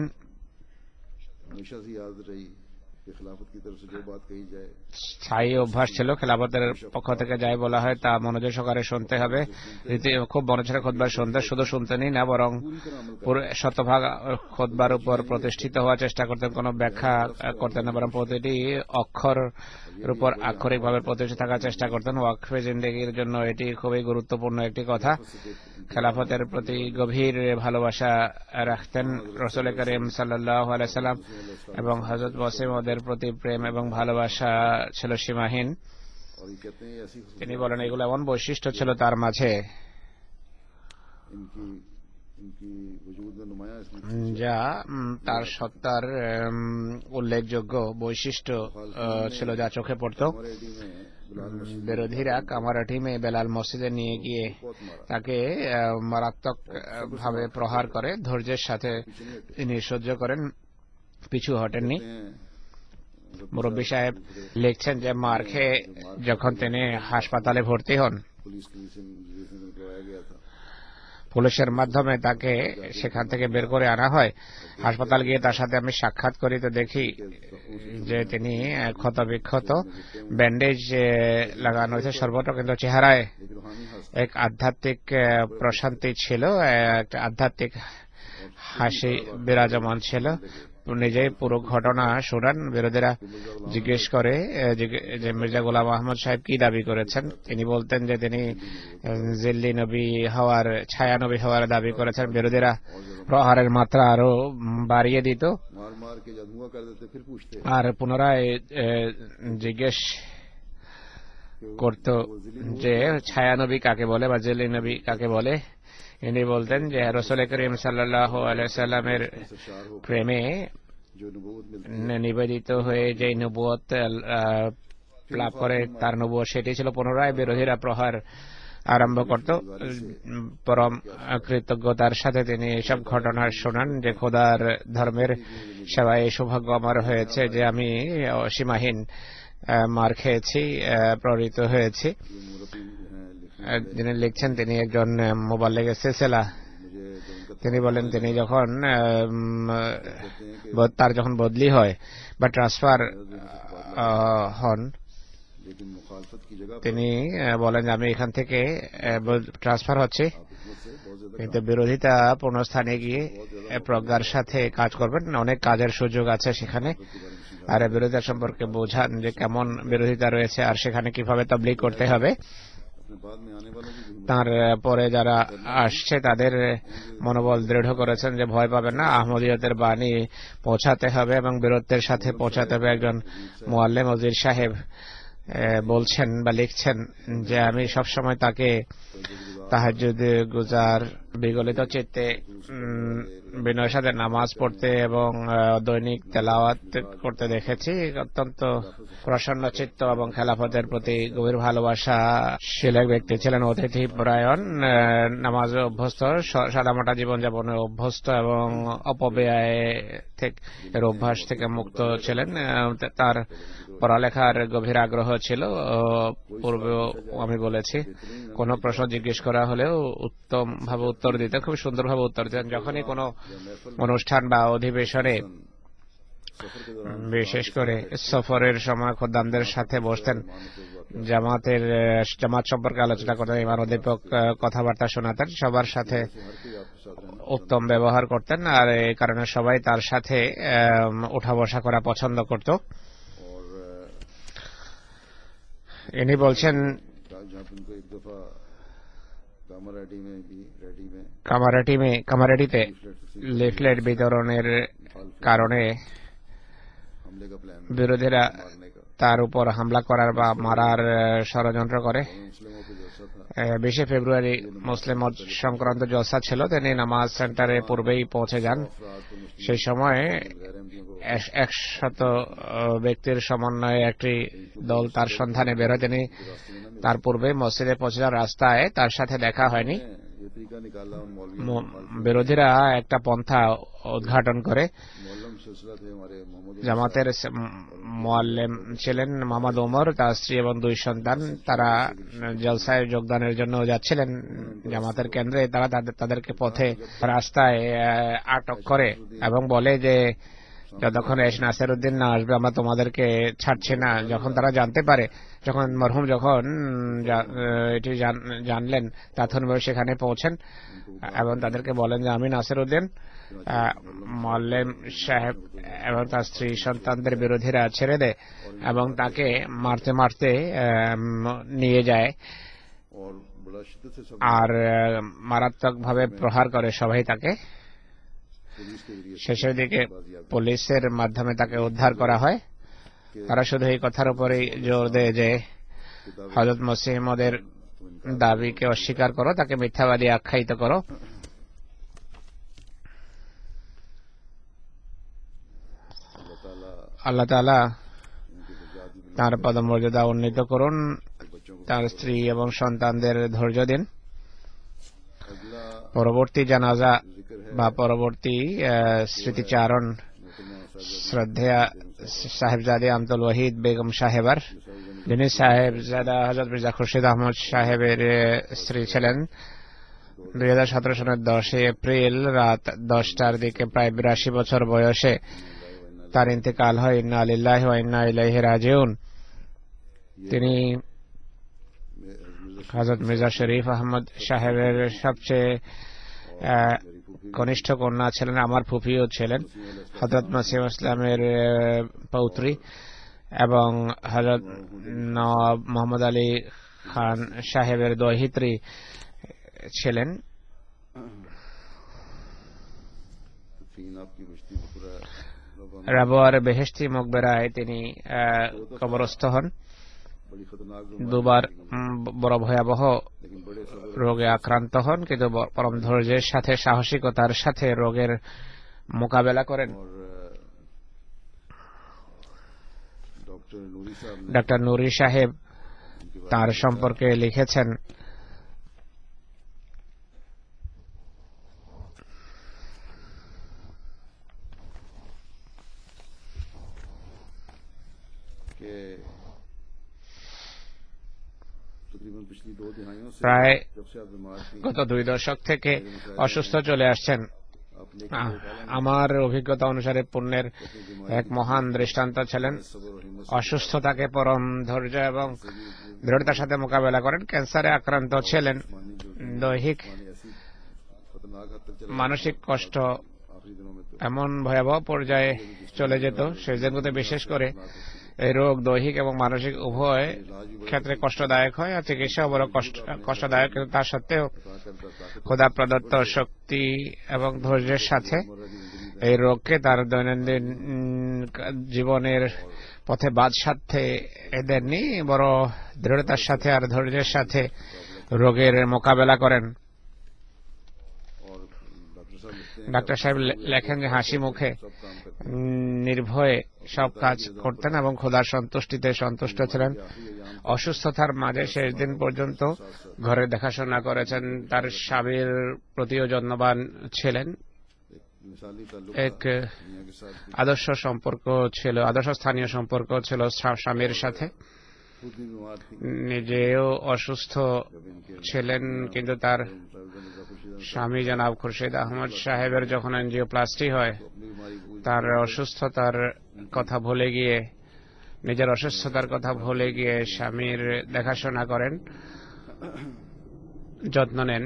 স্থায়ী অভ্যাস ছিল, খেলাফতের পক্ষ থেকে যাই বলা হয় তা মনোযোগ সহকারে শুনতে হবে। খুব মনোযোগ খুতবা শুনতে, শুধু শুনতেনই না বরং শতভাগ খুতবার উপর প্রতিষ্ঠিত হওয়ার চেষ্টা করতেন। কোনো ব্যাখ্যা করতেন না, বরং প্রতিটি অক্ষর উপর আক্ষরিকভাবে প্রতিষ্ঠিত থাকার চেষ্টা করতেন। ওয়াকফে জিন্দেগির জন্য এটি খুবই গুরুত্বপূর্ণ একটি কথা। খেলাফতের প্রতি গভীর ভালোবাসা রাখতেন। রাসূল করিম সাল্লাল্লাহু আলাইহি সাল্লাম এবং হযরত ওয়াসিম ওদের প্রতি প্রেম এবং ভালোবাসা ছিল সীমাহীন। তিনি বলেন এগুলো এমন বৈশিষ্ট্য ছিল তার মাঝে যা তার সত্তার উল্লেখযোগ্য বৈশিষ্ট্য ছিল, যা চোখে পড়ত। বিরোধীরা কামারাঠি মে বেলাল মসজিদে নিয়ে গিয়ে তাকে মারাত্মক ভাবে প্রহার করে। ধৈর্যের সাথে তিনি সহ্য করেন, পিছু হটেননি। মুরব্বী সাহেব লিখছেন যে মার খেয়ে যখন তিনি হাসপাতালে ভর্তি হন पुलिस के से निकलवाया गया था। পুলিশের মাধ্যমে তাকে সেখান থেকে বের করে আনা হয়। হাসপাতাল গিয়ে তার সাথে আমি সাক্ষাৎ করি তো দেখি যে তিনি ক্ষত বিক্ষত, ব্যান্ডেজ লাগানো হয়েছে সর্বত্র, কিন্তু চেহারায় এক আধ্যাত্মিক প্রশান্তি ছিল, একটা আধ্যাত্মিক হাসি বিরাজমান ছিল। নিজেই পুরো ঘটনা শোনান। বিরোধীরা জিজ্ঞেস করে যে মির্জা গোলাম আহমদ সাহেব কি দাবি করেছেন। তিনি বলতেন যে তিনি জিল্লি নবী হওয়ার, ছায়া নবী হওয়ার দাবি করেছেন। বিরোধীরা প্রহারের মাত্রা আরো বাড়িয়ে দিত আর পুনরায় জিজ্ঞেস করত যে ছায়া নবী কাকে বলে বা জিল্লি নবী কাকে বলে। ইনি বলতেন যে রাসূল করিম সাল্লাল্লাহু আলাইহি সাল্লামের প্রেমে নিবেদিত হয়ে যে নবুয়ত লাভ করে তার নবুয়ত সেটি ছিল। পুনরায় বিরোধীরা প্রহার আরম্ভ করত। পরম কৃতজ্ঞতার সাথে তিনি এসব ঘটনা শোনান যে খোদার ধর্মের সেবায় সৌভাগ্য আমার হয়েছে যে আমি সীমাহীন মার খেয়েছি, প্রহৃত হয়েছি। যিনি লিখছেন তিনি একজন মুবাল্লিগ সিলসিলা। তিনি বলেন তিনি যখন তার যখন বদলি হয় বা ট্রান্সফার হন, তিনি বলেন আমি এখান থেকে ট্রান্সফার হচ্ছি, কিন্তু বিরোধিতা পূর্ণ স্থানে গিয়ে প্রজ্ঞার সাথে কাজ করবেন। অনেক কাজের সুযোগ আছে সেখানে। আর বিরোধিতা সম্পর্কে বোঝান যে কেমন বিরোধিতা রয়েছে আর সেখানে কিভাবে তাবলীগ করতে হবে। তার পরে যারা আসছে তাদের মনোবল দৃঢ় করেছেন যে ভয় পাবেন না, আহমদিয়তের বাণী পৌঁছাতে হবে এবং বীরত্বের সাথে পৌঁছাতে হবে। একজন মুআল্লিম ওজির সাহেব বলছেন বা লিখছেন যে আমি সবসময় তাকে তাহাজ্জুদ গুজার বিগলিত চিত্তে বিনয়ের সাথে নামাজ পড়তে এবং দৈনিক তেলাওয়াত করতে দেখেছি। অত্যন্ত প্রসন্ন চিত্ত এবং খেলাফতের প্রতি গভীর ভালোবাসা শীল ব্যক্তি ছিলেন। অতিথি পরায়ণ, নামাজ অভ্যস্ত, সাদামাটা জীবনযাপনে অভ্যস্ত এবং অপব্যয় থেকে অভ্যাস থেকে মুক্ত ছিলেন। তার পড়ালেখার গভীর আগ্রহ ছিল। পূর্বেও আমি বলেছি কোন প্রশ্ন জিজ্ঞেস করা হলেও উত্তম ভাবে উত্তর দিতে, খুব সুন্দর ভাবে উত্তর দিতেন। যখনই কোনো অনুষ্ঠান বা অধিবেশনে, বিশেষ করে সফরের সময় খোদ্দামদের সাথে বসতেন, জামাতের জামাত সম্পর্কে আলোচনা করতেন, ইমাম অধ্যাপক কথাবার্তা শোনাতেন, সবার সাথে উত্তম ব্যবহার করতেন। আর এই কারণে সবাই তার সাথে উঠা বসা করা পছন্দ করত। ইনি বলছেন কামারেডিতে লিফলেট বিতরণের কারণে বিরোধীরা তার উপর হামলা করার বা মারার ষড়যন্ত্র করে। বিশে ফেব্রুয়ারি মুসলিম সংক্রান্ত জলসা ছিল। তিনি নামাজ সেন্টারে পূর্বেই পৌঁছে যান। সেই সময় একশত ব্যক্তির সমন্বয়ে একটি দল তার সন্ধানে বেরোয়। তিনি তার পূর্বে মসজিদে পৌঁছে যান। রাস্তায় তার সাথে দেখা হয়নি। বিরোধীরা একটা পন্থা উদ্ঘাটন করে। জামাতের মুআল্লিম ছিলেন মোহাম্মদ ওমর, তার স্ত্রী এবং দুই সন্তান। তারা জলসায় যোগদানের জন্য যাচ্ছিলেন জামাতের কেন্দ্রে। তারা তাদেরকে পথে রাস্তায় আটক করে এবং বলে যে যতক্ষণ এস নাসিরউদ্দিন না আসবে আমরা তোমাদেরকে ছাড়ছি না। যখন তারা জানতে পারে, যখন মরহুম যখন এটি জানলেন, তাৎক্ষণিকভাবে সেখানে পৌঁছেন এবং তাদেরকে বলেন যে আমি নাসিরউদ্দিন। মুআল্লিম সাহেব এবং তার স্ত্রী সন্তানদের বিরোধীরা ছেড়ে দেয় এবং তাকে মারতে মারতে নিয়ে যায় আর মারাত্মকভাবে প্রহার করে সবাই তাকে। শেষের দিকে পুলিশের মাধ্যমে তাকে উদ্ধার করা হয়। তারা শুধু এই কথার উপরেই জোর দেয় যে হযরত মসিহ মওউদের দাবিকে অস্বীকার করো, তাকে মিথ্যাবাদী আখ্যায়িত করো। আল্লাহ তাআলা তার পদমর্যাদা উন্নীত করুন, তার স্ত্রী এবং সন্তানদের ধৈর্য দিন। পরবর্তী জানাজা বা পরবর্তী স্মৃতিচারণ শ্রদ্ধেয়া সাহেবজাদে আমতুল ওয়াহিদ বেগম সাহেবার যিনি সাহেব জাদা হযরত মির্জা খুরশিদ আহমদ সাহেবের স্ত্রী ছিলেন। দুই হাজার সতেরো সনের দশই এপ্রিল রাত দশটার দিকে প্রায় বিরাশি বছর বয়সে তার ইন্তেকাল হয়। ইন্না লিল্লাহি ওয়া ইন্না ইলাইহি রাজিউন। তিনি হযরত মির্জা শরীফ আহমদ সাহেবের সবচেয়ে কনিষ্ঠ কন্যা ছিলেন, আমার ফুফিও ছিলেন, হযরত নসিম ইসলামের পৌত্রী এবং হযরত নওয়াব মোহাম্মদ আলী খান সাহেবের দহিত্রী ছিলেন। রাবোয়ার বেহেশতি মকবরায় তিনি কবরস্থ হন। দুবার বড় ভয়াবহ রোগে আক্রান্ত হন, কিন্তু পরম ধৈর্যের সাথে সাহসিকতার সাথে রোগের মোকাবেলা করেন। ডক্টর নুরি সাহেব তার সম্পর্কে লিখেছেন, প্রায় গত দুই দশক থেকে অসুস্থ চলে আসছেন। আমার অভিজ্ঞতা অনুসারে পুণ্যের এক মহান দৃষ্টান্ত ছিলেন। অসুস্থতাকে পরম ধৈর্য এবং দৃঢ়তার সাথে মোকাবেলা করেন। ক্যান্সারে আক্রান্ত ছিলেন। দৈহিক মানসিক কষ্ট এমন ভয়াবহ পর্যায়ে চলে যেত সেই দিনগুলোতে, বিশেষ করে এই রোগ দৈহিক এবং মানসিক উভয় ক্ষেত্রে কষ্টদায়ক হয়, আর চিকিৎসা বড় কষ্টদায়ক। কিন্তু তা সত্ত্বেও খোদা প্রদত্ত শক্তি এবং ধৈর্যের সাথে এই রোগকে তার দৈনন্দিন জীবনের পথে বাদ সাধতে এদেরনি, বড় দৃঢ়তার সাথে আর ধৈর্যের সাথে রোগের মোকাবেলা করেন। ডাক্তার সাহেব লেখেন যে হাসি মুখে নির্ভয়ে সব কাজ করতেন এবং খোদার সন্তুষ্টিতে সন্তুষ্ট ছিলেন। অসুস্থতার মাঝে শেষ দিন পর্যন্ত ঘরে দেখাশোনা করেছেন। তার স্বামীর প্রতিও যত্নবান ছিলেন। এক আদর্শ সম্পর্ক ছিল, আদর্শ স্থানীয় সম্পর্ক ছিল স্বামীর সাথে। নিজেও অসুস্থ ছিলেন, কিন্তু তার স্বামী জনাব খুরশিদ আহমদ সাহেবের যখন এনজিওপ্লাস্টি হয়, তার অসুস্থতার কথা ভুলে গিয়ে নিজের অসুস্থতার কথা ভুলে গিয়ে স্বামীর দেখাশোনা করেন, যত্ন নেন।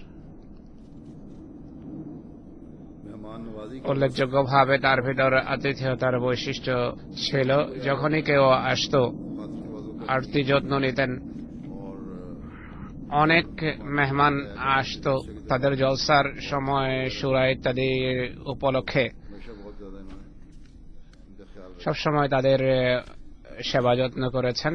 উল্লেখযোগ্যভাবে তার ভিতর আতিথেয়তার বৈশিষ্ট্য ছিল। যখনই কেউ আসতো আরতি যত্ন নিতেন। অনেক মেহমান আসতো তাদের জলসার সময়, সুরা ইত্যাদি উপলক্ষে সবসময় তাদের সেবা যত্ন করেছেন।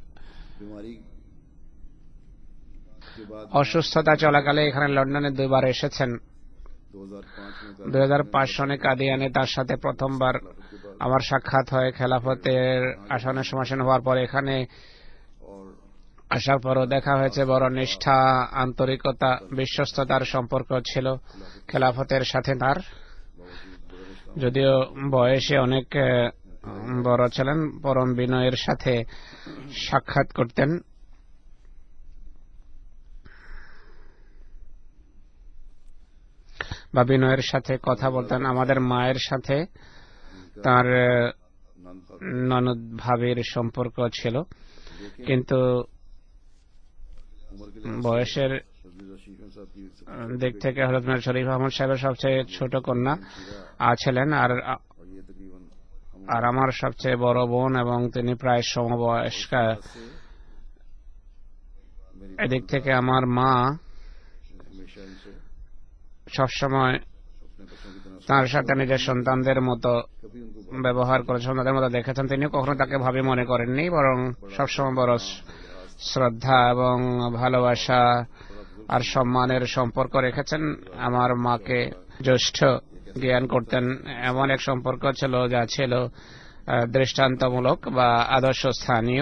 অসুস্থতা চলাকালে এখানে লন্ডনে দুইবার এসেছেন। দুই হাজার পাঁচ সনে কাদিয়ানে তার সাথে প্রথমবার আমার সাক্ষাৎ হয়। খেলাফতের আসনে সমাসীন হওয়ার পর এখানে আসার পরও দেখা হয়েছে। বড় নিষ্ঠা, আন্তরিকতা, বিশ্বস্ততার সম্পর্ক ছিল খেলাফতের সাথে তার। যদিও বয়সে অনেক বড় ছিলেন, পরম বিনয়ের সাথে সাক্ষাৎ করতেন। বা বিনয়ের সাথে কথা বলতেন। আমাদের মায়ের সাথে তার ননদ ভাবির সম্পর্ক ছিল, কিন্তু বয়সের দিক থেকে হযরত মির্জা শরীফ আহমদ সাহেবের সবচেয়ে ছোট কন্যা ছিলেন, আর আর আমার সবচেয়ে বড় বোন, এবং তিনি প্রায় সমবয়স্কা। এদিক থেকে আমার মা সবসময় তার সাথে নিজের সন্তানদের মতো ব্যবহার করে, সন্তানদের মতো দেখেছেন। তিনি কখনো তাকে ভাবি মনে করেননি, বরং সবসময় বড় শ্রদ্ধা এবং ভালোবাসা আর সম্মানের সম্পর্ক রেখেছেন। আমার মাকে জ্যেষ্ঠ জ্ঞান করতেন। এমন এক সম্পর্ক ছিল যা ছিল দৃষ্টান্তমূলক বা আদর্শ স্থানীয়।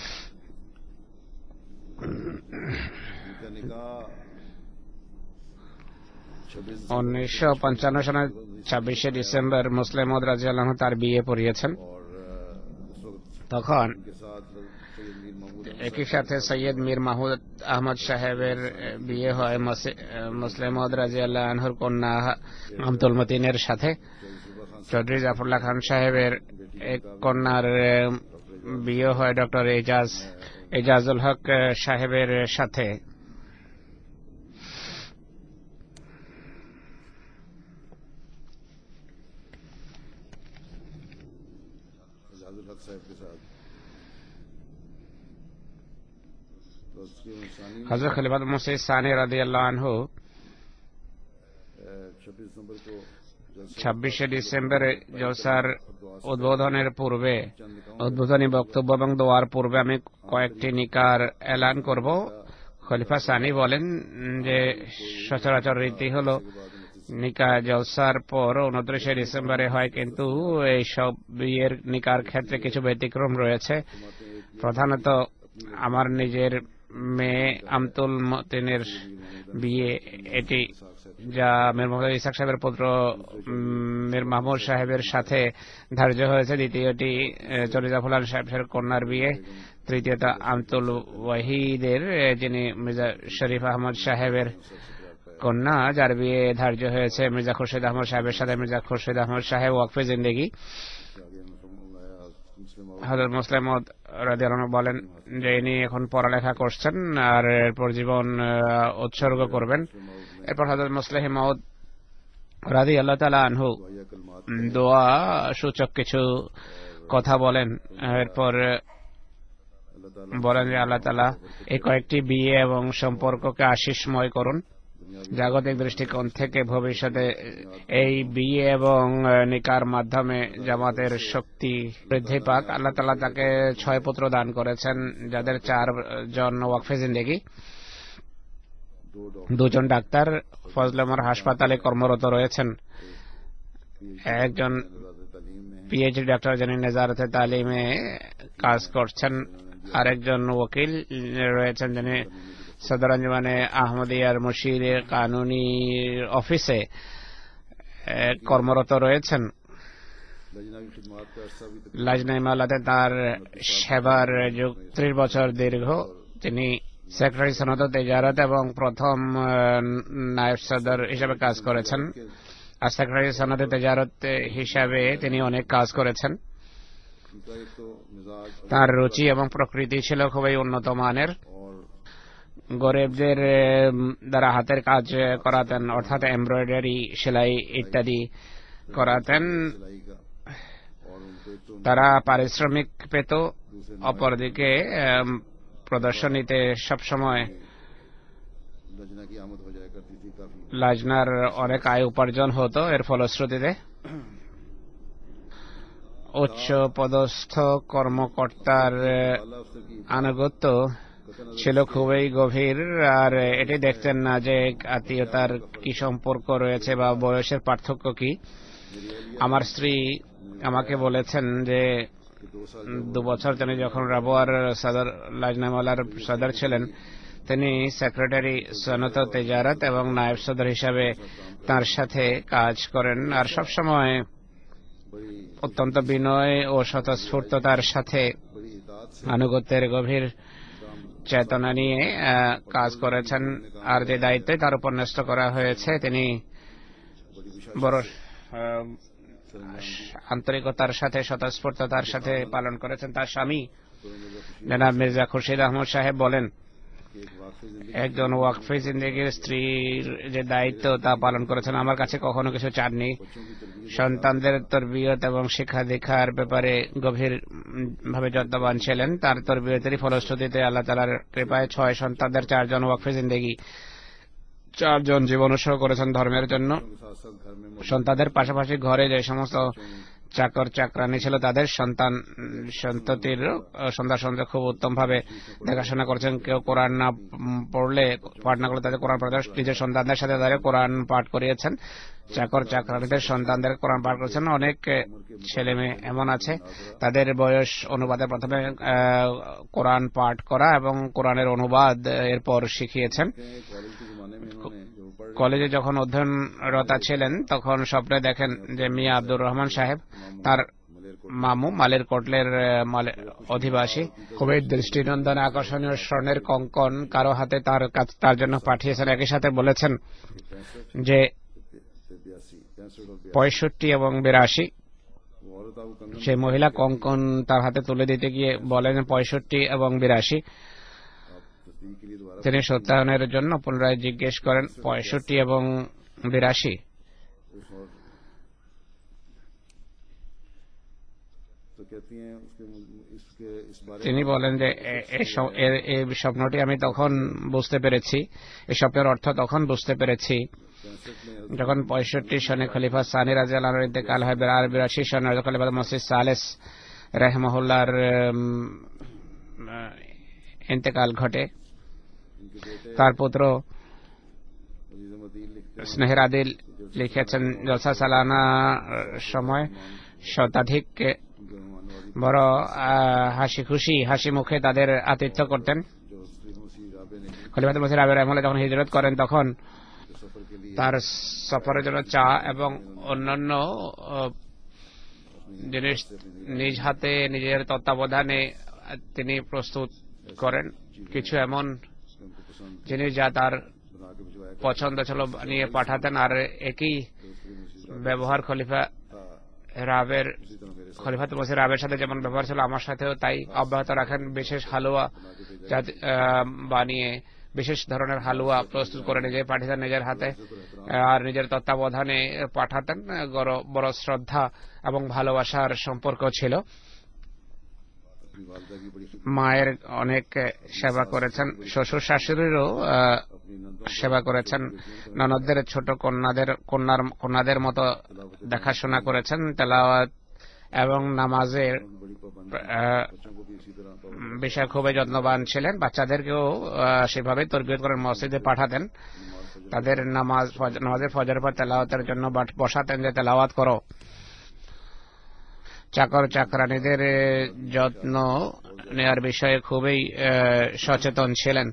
উনিশশো পঞ্চান্ন সালের ছাব্বিশে ডিসেম্বর মুসলিম মওদ রাদিয়াল্লাহু তার বিয়ে পড়িয়েছেন। তখন একই সাথে সৈয়দ মীর মাহমুদ আহমদ সাহেবের বিয়ে হয় মুসলিম মওদ রাদিয়াল্লাহু আনহুর কন্যা আমতুল মতিনের সাথে। চৌধুরী জাফরুল্লাহ খান সাহেবের এক কন্যার বিয়ে হয় ডক্টর এজাজ এজাজুল হক সাহেবের সাথে। হযরত খলিফা মুসলিম সানি রাদিয়াল্লাহু আনহু ছাব্বিশে ডিসেম্বর জলসার উদ্বোধনের পূর্বে উদ্বোধনী বক্তব্য এবং দোয়ার পূর্বে আমি কয়েকটি নিকার এলান করব। খলিফা সানি বলেন যে সচরাচর রীতি হল নিকা জলসার পর উনত্রিশে ডিসেম্বরে হয়, কিন্তু এই সব বিয়ের নিকার ক্ষেত্রে কিছু ব্যতিক্রম রয়েছে। প্রধানত আমার নিজের মেয়ে আমতুল মতিনের বিয়ে, এটি যা মীর মোহাম্মদ ইসাক সাহেবের পুত্র মীর মাহমুদ সাহেবের সাথে ধার্য হয়েছে। দ্বিতীয়টি চৌধুরী জাফরুল্লাহ সাহেবের কন্যার বিয়ে। তৃতীয়ত আমতুল ওয়াহিদের, যিনি মির্জা শরীফ আহমদ সাহেবের কন্যা, যার বিয়ে ধার্য হয়েছে মির্জা খুরশিদ আহমদ সাহেবের সাথে। মির্জা খুরশিদ আহমদ সাহেব ওয়াকফে জিন্দেগি। হযরত মুসলিম মওদ রাদিয়াল্লাহু আনহু বলেন যে ইনি এখন পড়ালেখা করছেন আর এরপর জীবন উৎসর্গ করবেন। এরপর হযরত মুসলিম মওদ রাদিয়াল্লাহু তাআলা আনহু দোয়া সূচক কিছু কথা বলেন। এরপর বলেন যে আল্লাহ তাআলা এই কয়েকটি বিয়ে এবং সম্পর্ককে আশীষময় করুন। জাগতিক দৃষ্টিকোণ থেকে ভবিষ্যতে এই বিয়ে এবং নিকার মাধ্যমে জামাতের শক্তি বৃদ্ধি পাক। আল্লাহ তাআলা তাকে ছয় পুত্র দান করেছেন, যাদের চার জন ওয়াকফে জিন্দেগি, দুজন ডাক্তার ফজলে উমর হাসপাতালে কর্মরত রয়েছেন, একজন পিএইচডি ডাক্তার যিনি নেজারতে তালিমে কাজ করছেন, আরেকজন ওকিল রয়েছেন যিনি সদর আঞ্জুমানে আহমদিয়ার মুশির কানুনি অফিসে কর্মরত রয়েছেন। লাজনা ইমালাতে তার সেবার যুগ ত্রিশ বছর দীর্ঘ। তিনি সেক্রেটারি সনদ তেজারত এবং প্রথম নায়েব সদর হিসেবে কাজ করেছেন। আর সেক্রেটারি সনদ তেজারত হিসাবে তিনি অনেক কাজ করেছেন। তার রুচি এবং প্রকৃতি ছিল খুবই উন্নত মানের। গরিবদের দ্বারা হাতের কাজ করাতেন, অর্থাৎ এমব্রয়ডারি, সেলাই ইত্যাদি করাতেন। তারা পারিশ্রমিক পেত। অপরদিকে প্রদর্শনীতে সবসময় লাজনার অনেক আয় উপার্জন হতো। এর ফলশ্রুতিতে উচ্চ পদস্থ কর্মকর্তার আনুগত্য ছিল খুবই গভীর, আর এটি দেখতেন না যে আত্মীয়তার কি সম্পর্ক রয়েছে বা বয়সের পার্থক্য কি। আমার স্ত্রী আমাকে বলেছেন যে দু বছর তিনি যখন রাবোয়ার সদর লাজনামালার সদর ছিলেন, তিনি সেক্রেটারি সনত তেজারত এবং নায়েব সদর হিসাবে তার সাথে কাজ করেন, আর সবসময় অত্যন্ত বিনয় ও স্বতঃস্ফূর্ততার সাথে আনুগত্যের গভীর চেতনা নিয়ে কাজ করেছেন। আর যে দায়িত্বে তার উপর ন্যস্ত করা হয়েছে তিনি বড় আন্তরিকতার সাথে স্বতঃস্ফূর্ততার সাথে পালন করেছেন। তার স্বামী জনাব মির্জা খুরশিদ আহমদ সাহেব বলেন, একজন ওয়াকফে জিন্দেগির স্ত্রীর যে দায়িত্ব তা পালন করেছেন। আমার কাছে কখনো কিছু চাননি। সন্তানদের তরবিয়ত এবং শিক্ষা দীক্ষার ব্যাপারে গভীর ভাবে যত্নবান ছিলেন। তার তরবিয়তেরই ফলশ্রুতিতে আল্লাহ তাআলার কৃপায় ছয় সন্তানদের চারজন ওয়াকফে জিন্দেগি, চারজন জীবন উৎসর্গ করেছেন ধর্মের জন্য। সন্তানদের পাশাপাশি ঘরে যে সমস্ত চাকর চাকরানি ছিল তাদের সন্তান সন্ততির সন্তান সন্তান খুব উত্তম ভাবে দেখাশোনা করেছেন। কেউ কোরআন না পড়লে পাঠ না করলে তাদের কোরআন পড়তে নিজের সন্তানদের সাথে তাদের কোরআন পাঠ করিয়েছেন। চাকর চাকরানিদের সন্তানদের কোরআন পাঠ করেছেন। অনেক ছেলে মেয়ে এমন আছে তাদের বয়স অনুবাদে প্রথমে কোরআন পাঠ করা এবং কোরআনের অনুবাদ এরপর শিখিয়েছেন। কলেজে যখন অধ্যয়নরতা ছিলেন তখন স্বপ্নে দেখেন যে মিয়া আব্দুর রহমান সাহেব তার মামু মালের কোটলের অধিবাসী খুবই দৃষ্টিনন্দন আকর্ষণীয় স্বর্ণের কঙ্কন কারো হাতে তার তার জন্য পাঠিয়েছেন। একই সাথে বলেছেন যে পঁয়ষট্টি এবং বিরাশি সেই মহিলা কঙ্কন তার হাতে তুলে দিতে গিয়ে বলেন পঁয়ষট্টি এবং বিরাশি। তিনি সত্যায়নের জন্য পুনরায় জিজ্ঞেস করেন পঁয়ষট্টি এবং বিরাশি। তিনি বলেন যে এই স্বপ্নটি আমি তখন বুঝতে পেরেছি, এই স্বপ্নের অর্থ তখন বুঝতে পেরেছি যখন পঁয়ষট্টি সনে খলিফা সানি রাদিয়াল্লাহু আনহুর ইন্তেকাল হয়, আর বিরাশি সনে খলিফা মসজিদ সালেস রাহিমাহুল্লাহর ইন্তেকাল ঘটে। তার পুত্র স্নেহের আদিল লিখেছেন জলসা সালানা সময় শতাধিক বড় হাসি খুশি হাসি মুখে তাদের আতিথ্য করতেন। খলিফাতুল মসিহ রাবে রাহিমাহুল্লাহ যখন হিজরত করেন তখন তার সফরের জন্য চা এবং অন্যান্য জিনিস নিজ হাতে নিজের তত্ত্বাবধানে তিনি প্রস্তুত করেন। কিছু এমন জিনিস যা তার পছন্দ ছিল নিয়ে পাঠাতেন, আর একই ব্যবহার খলিফা রাবের খলিফাতুল মসিহ রাবের সাথে যেমন ব্যবহার ছিল আমার সাথেও তাই অব্যাহত রাখেন। বিশেষ হালুয়া বানিয়ে বিশেষ ধরনের হালুয়া প্রস্তুত করে নিজে পাঠাতেন নিজের হাতে, আর নিজের তত্ত্বাবধানে পাঠাতেন। বড় শ্রদ্ধা এবং ভালোবাসার সম্পর্ক ছিল। মায়ের অনেক সেবা করেছেন, শ্বশুর শাশুড়িরও সেবা করেছেন, ননদদের ছোট কন্যাদের কন্যার কন্যাদের মতো দেখাশোনা করেছেন। তেলাওয়াত এবং নামাজের বিষয়ে খুবই যত্নবান ছিলেন। বাচ্চাদেরকেও সেভাবে তরবিয়ত করেন, মসজিদে পাঠাতেন, তাদের নামাজ নামাজের ফজর পর তেলাওয়াতের জন্য বসাতেন যে তেলাওয়াত করো। চাকর চাকরানীদের যত্ন নেওয়ার বিষয়ে খুবই সচেতন ছিলেন।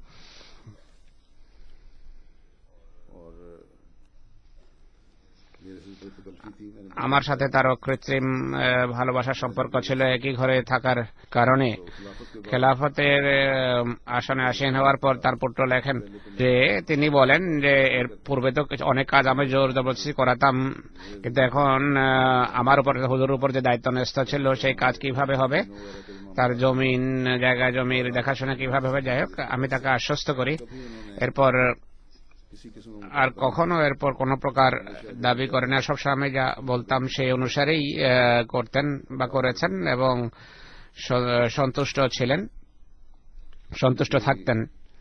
আমার সাথে তার কৃত্রিম ভালোবাসার সম্পর্ক ছিল একই ঘরে থাকার কারণে। খেলাফতের আসনে আসীন হওয়ার পর তার পুত্র লেখেন যে তিনি বলেন যে এর পূর্বে তো অনেক কাজ আমি জোর জবরদস্তি করাতাম, কিন্তু এখন আমার উপর হুজুরের উপর যে দায়িত্ব ন্যস্ত ছিল সেই কাজ কিভাবে হবে, তার জমিন জায়গা জমির দেখাশোনা কিভাবে হবে। যাই হোক, আমি তাকে আশ্বস্ত করি। এরপর আর কখনো এরপর কোন প্রকার দাবি করেন না। সবসময় আমি যা বলতাম সেই অনুসারেই করতেন বা করেছেন এবং সন্তুষ্ট ছিলেন, সন্তুষ্ট থাকতেন।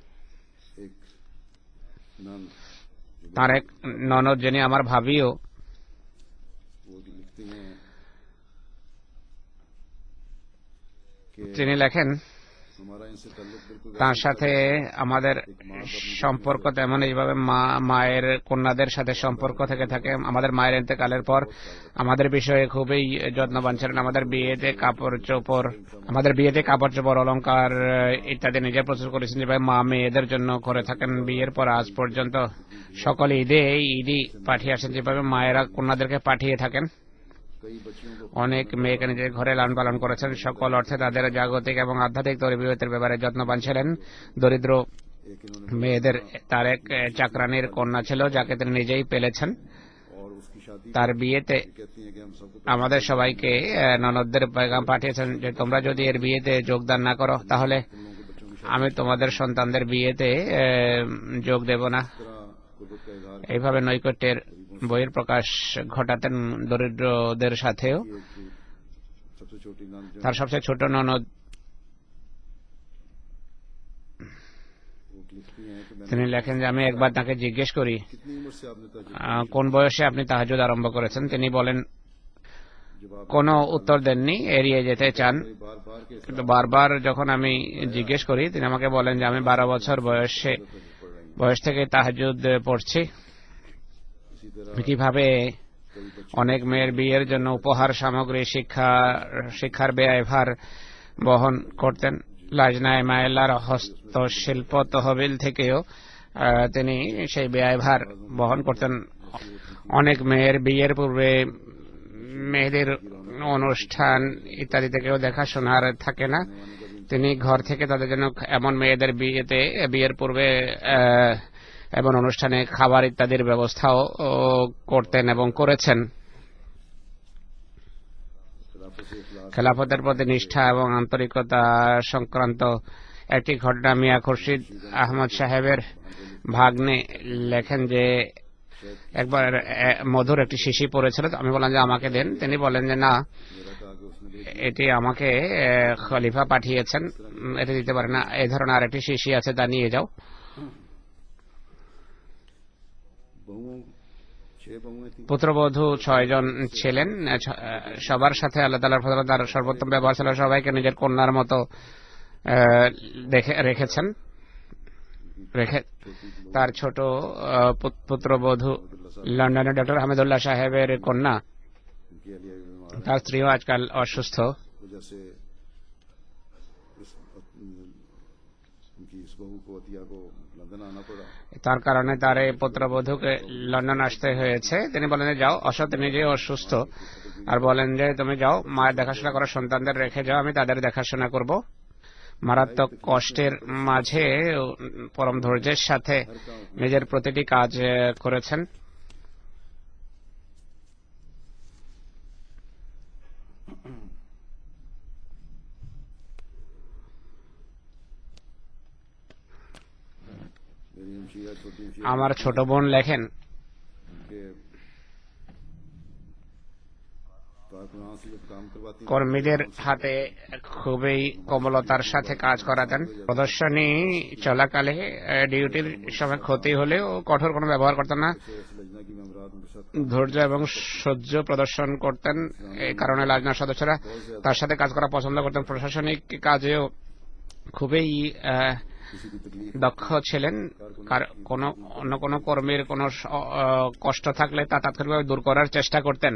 তার এক ননদ যিনি আমার ভাবিও, তিনি লেখেন তার সাথে আমাদের সম্পর্ক তেমন এইভাবে মা মায়ের কন্যাদের সাথে সম্পর্ক থেকে থাকে। আমাদের মায়ের ইন্তেকালের পর আমাদের বিষয়ে খুবই যত্নবান ছিলেন। আমাদের বিয়েতে কাপড় চোপড় আমাদের বিয়েতে কাপড় চোপড় অলঙ্কার ইত্যাদি নিজে প্রস্তুত করেছেন, যেভাবে মা মেয়েদের জন্য করে থাকেন। বিয়ের পর আজ পর্যন্ত সকল ঈদে ঈদই পাঠিয়ে আসেন, যেভাবে মায়েরা কন্যাদেরকে পাঠিয়ে থাকেন। অনেক মেয়েকে নিজের ঘরে লালন পালন করেছেন। সকল অর্থে তাদের জাগতিক এবং আধ্যাত্মিক তরবিয়তের ব্যাপারে যত্নবান ছিলেন। দরিদ্র মেয়েদের তার এক চাকরানির কন্যা ছিল যাকে তিনি নিজেই পেলেছেন। তার বিয়েতে আমাদের সবাইকে ননদদের পেগাম পাঠিয়েছেন যে তোমরা যদি এর বিয়েতে যোগদান না করো তাহলে আমি তোমাদের সন্তানদের বিয়েতে যোগ দেব না। এইভাবে নৈকট্যের বইয়ের প্রকাশ ঘটাতেন দরিদ্রদের সাথেও। তার সবচেয়ে ছোট ননদ তিনি লেখেন যে আমি একবার তাকে জিজ্ঞেস করি কোন বয়সে আপনি তাহাজ্জুদ আরম্ভ করেছেন। তিনি বলেন কোনো উত্তর দেননি, এড়িয়ে যেতে চান। কিন্তু বারবার যখন আমি জিজ্ঞেস করি তিনি আমাকে বলেন যে আমি বারো বছর বয়সে বয়স থেকে তাহাজ্জুদ পড়ছি। কিভাবে অনেক মেয়ের বিয়ের জন্য উপহার সামগ্রী শিক্ষা শিক্ষার ব্যয়ভার বহন করতেন। লাজনায়ে মায়েলার হস্তশিল্প তহবিল থেকেও তিনি সেই ব্যয়ভার বহন করতেন। অনেক মেয়ের বিয়ের পূর্বে মেয়েদের অনুষ্ঠান ইত্যাদিতে কেউ দেখাশোনার থাকে না। তিনি ঘর থেকে তাদের জন্য এমন মেয়েদের বিয়েতে বিয়ের পূর্বে এমন অনুষ্ঠানে খাবার ইত্যাদির ব্যবস্থাও করতেন এবং করেছেন। খেলাফতের প্রতি নিষ্ঠা এবং আন্তরিকতা সংক্রান্ত একটি ঘটনা মিয়া খুরশিদ আহমদ সাহেবের ভাগ্নে লেখেন যে একবার মধুর একটি শিশি পড়েছিল। আমি বললাম যে আমাকে দেন। তিনি বলেন যে না, এটি আমাকে খলিফা পাঠিয়েছেন, এটি দিতে পারে না। এই ধরনের আরেকটি শিশি আছে, তা নিয়ে যাও। পুত্রবধূ ছয় জন ছিলেন। সবার সাথে আল্লাহ তাআলার ফজলে তার সর্বোত্তম ব্যবহার ছিল। সবাইকে নিজের কন্যার মতো দেখে রেখেছেন। রেখে তার ছোট পুত্রবধূ লন্ডনে ডক্টর হামিদুল্লাহ সাহেবের কন্যা, তার স্ত্রীও আজকাল অসুস্থ। তার কারণে তার এই পুত্রবধূকে লন্ডন আসতে হয়েছে। তিনি বলেন যে যাও, অসৎ নিজেই অসুস্থ, আর বলেন যে তুমি যাও, মায়ের দেখাশোনা করো, সন্তানদের রেখে যাও, আমি তাদের দেখাশোনা করব। মারাত্মক কষ্টের মাঝে পরম ধৈর্যের সাথে নিজের প্রতিটি কাজ করেছেন। আমার ছোট বোন লেখেন, কর্মীদের হাতে খুবই কোমলতার সাথে কাজ করাতেন। প্রদর্শনী চলাকালে ডিউটির সময় ক্ষতি হলেও কঠোর কোনো ব্যবহার করতেন না। ধৈর্য এবং সহ্য প্রদর্শন করতেন। এই কারণে লাজনার সদস্যরা তার সাথে কাজ করা পছন্দ করতেন। প্রশাসনিক কাজেও খুবই দক্ষ ছিলেন। কোনো অন্য কোনো কর্মীর কোনো কষ্ট থাকলে তা তাৎক্ষণিকভাবে দূর করার চেষ্টা করতেন।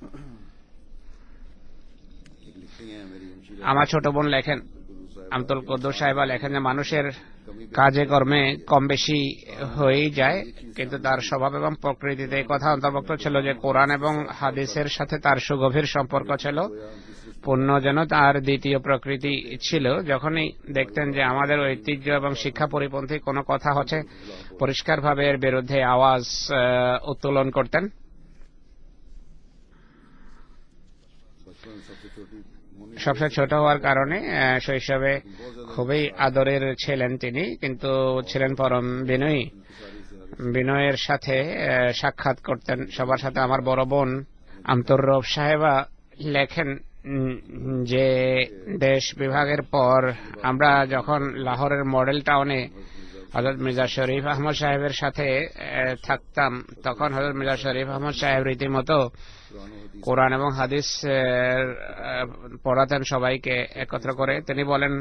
আমার ছোট বোন লেখেন, আমতুল কুদ্দুস সাহেবা লেখেন যে মানুষের কাজে কর্মে কম বেশি হয়েই যায়, কিন্তু তার স্বভাব এবং প্রকৃতিতে এই কথা অন্তর্ভুক্ত ছিল যে কোরআন এবং হাদিসের সাথে তার সুগভীর সম্পর্ক ছিল। পুণ্য যেন তার দ্বিতীয় প্রকৃতি ছিল। যখনই দেখতেন যে আমাদের ঐতিহ্য এবং শিক্ষা পরিপন্থী কোনো কথা হচ্ছে, পরিষ্কারভাবে এর বিরুদ্ধে আওয়াজ উত্তোলন করতেন। সবচেয়ে ছোট হওয়ার কারণে শৈশবে খুবই আদরের ছিলেন তিনি, কিন্তু ছিলেন পরম বিনয়ী। বিনয়ের সাথে সাক্ষাৎ করতেন সবার সাথে। আমার বড় বোন আমতুর রব সাহেবা লেখেন যে দেশ বিভাগের পর আমরা যখন লাহোরের মডেল টাউনে হযরত মির্জা শরীফ আহমদ সাহেবের সাথে থাকতাম, তখন হযরত মির্জা শরীফ আহমদ সাহেব রীতিমতো কোরআন এবং হাদিস পড়াতেন সবাইকে একত্র করে। তিনি বলেন,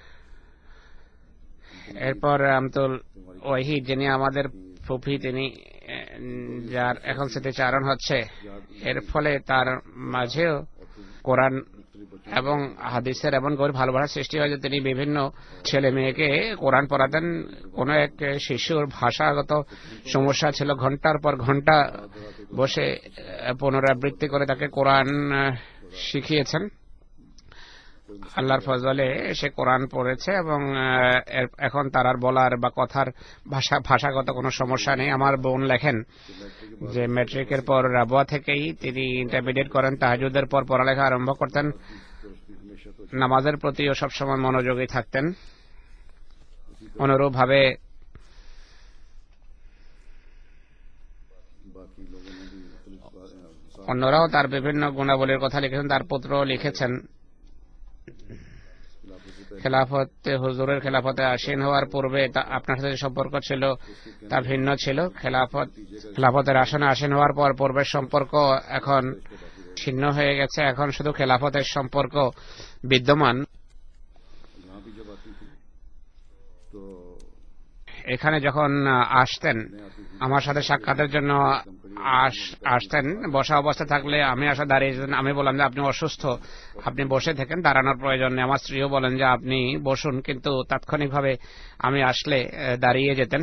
এরপর আমতুল ওয়াহিদ যিনি আমাদের ফুফি, তিনি যার এখন স্মৃতিচারণ হচ্ছে, এর ফলে তার মাঝেও কোরআন এবং হাদিসের এমন গভীর ভালোবাসার সৃষ্টি হয় যে তিনি বিভিন্ন ছেলে মেয়েকে কোরআন পড়াতেন। কোন এক শিশুর ভাষাগত সমস্যা ছিল, ঘন্টার পর ঘন্টা বসে পুনরাবৃত্তি করে তাকে কোরআন শিখিয়েছেন। আল্লাহর ফজলে সে কোরআন পড়েছে এবং এখন তার আর বলার বা কথার ভাষা ভাষাগত কোনো সমস্যা নেই। আমার বোন লেখেন যে ম্যাট্রিকের পর রাবুয়া থেকেই তিনি ইন্টারমিডিয়েট করেন। তাহাজ্জুদের পর পড়ালেখা আরম্ভ করতেন। নামাজের প্রতিও সবসময় মনোযোগী থাকতেন। অনুরূপভাবে অন্যরাও তার বিভিন্ন গুণাবলীর কথা লিখেছেন। তার পুত্র লিখেছেন, খেলাফতে হুজুরের খেলাফতে আসীন হওয়ার পূর্বে আপনার সাথে যে সম্পর্ক ছিল তা ভিন্ন ছিল। খেলাফত খেলাফতের আসনে আসীন হওয়ার পর পূর্বের সম্পর্ক এখন ছিন্ন হয়ে গেছে। এখন শুধু খেলাফতের সম্পর্ক বিদ্যমান। এখানে যখন আসতেন আমার সাথে সাক্ষাতের জন্য আসতেন, বসা অবস্থা থাকলে আমি আসা দাঁড়িয়ে যেতেন। আমি বললাম যে আপনি অসুস্থ, আপনি বসে থাকেন, দাঁড়ানোর প্রয়োজন নেই। আমার স্ত্রীও বলেন যে আপনি বসুন, কিন্তু তাৎক্ষণিকভাবে আমি আসলে দাঁড়িয়ে যেতেন।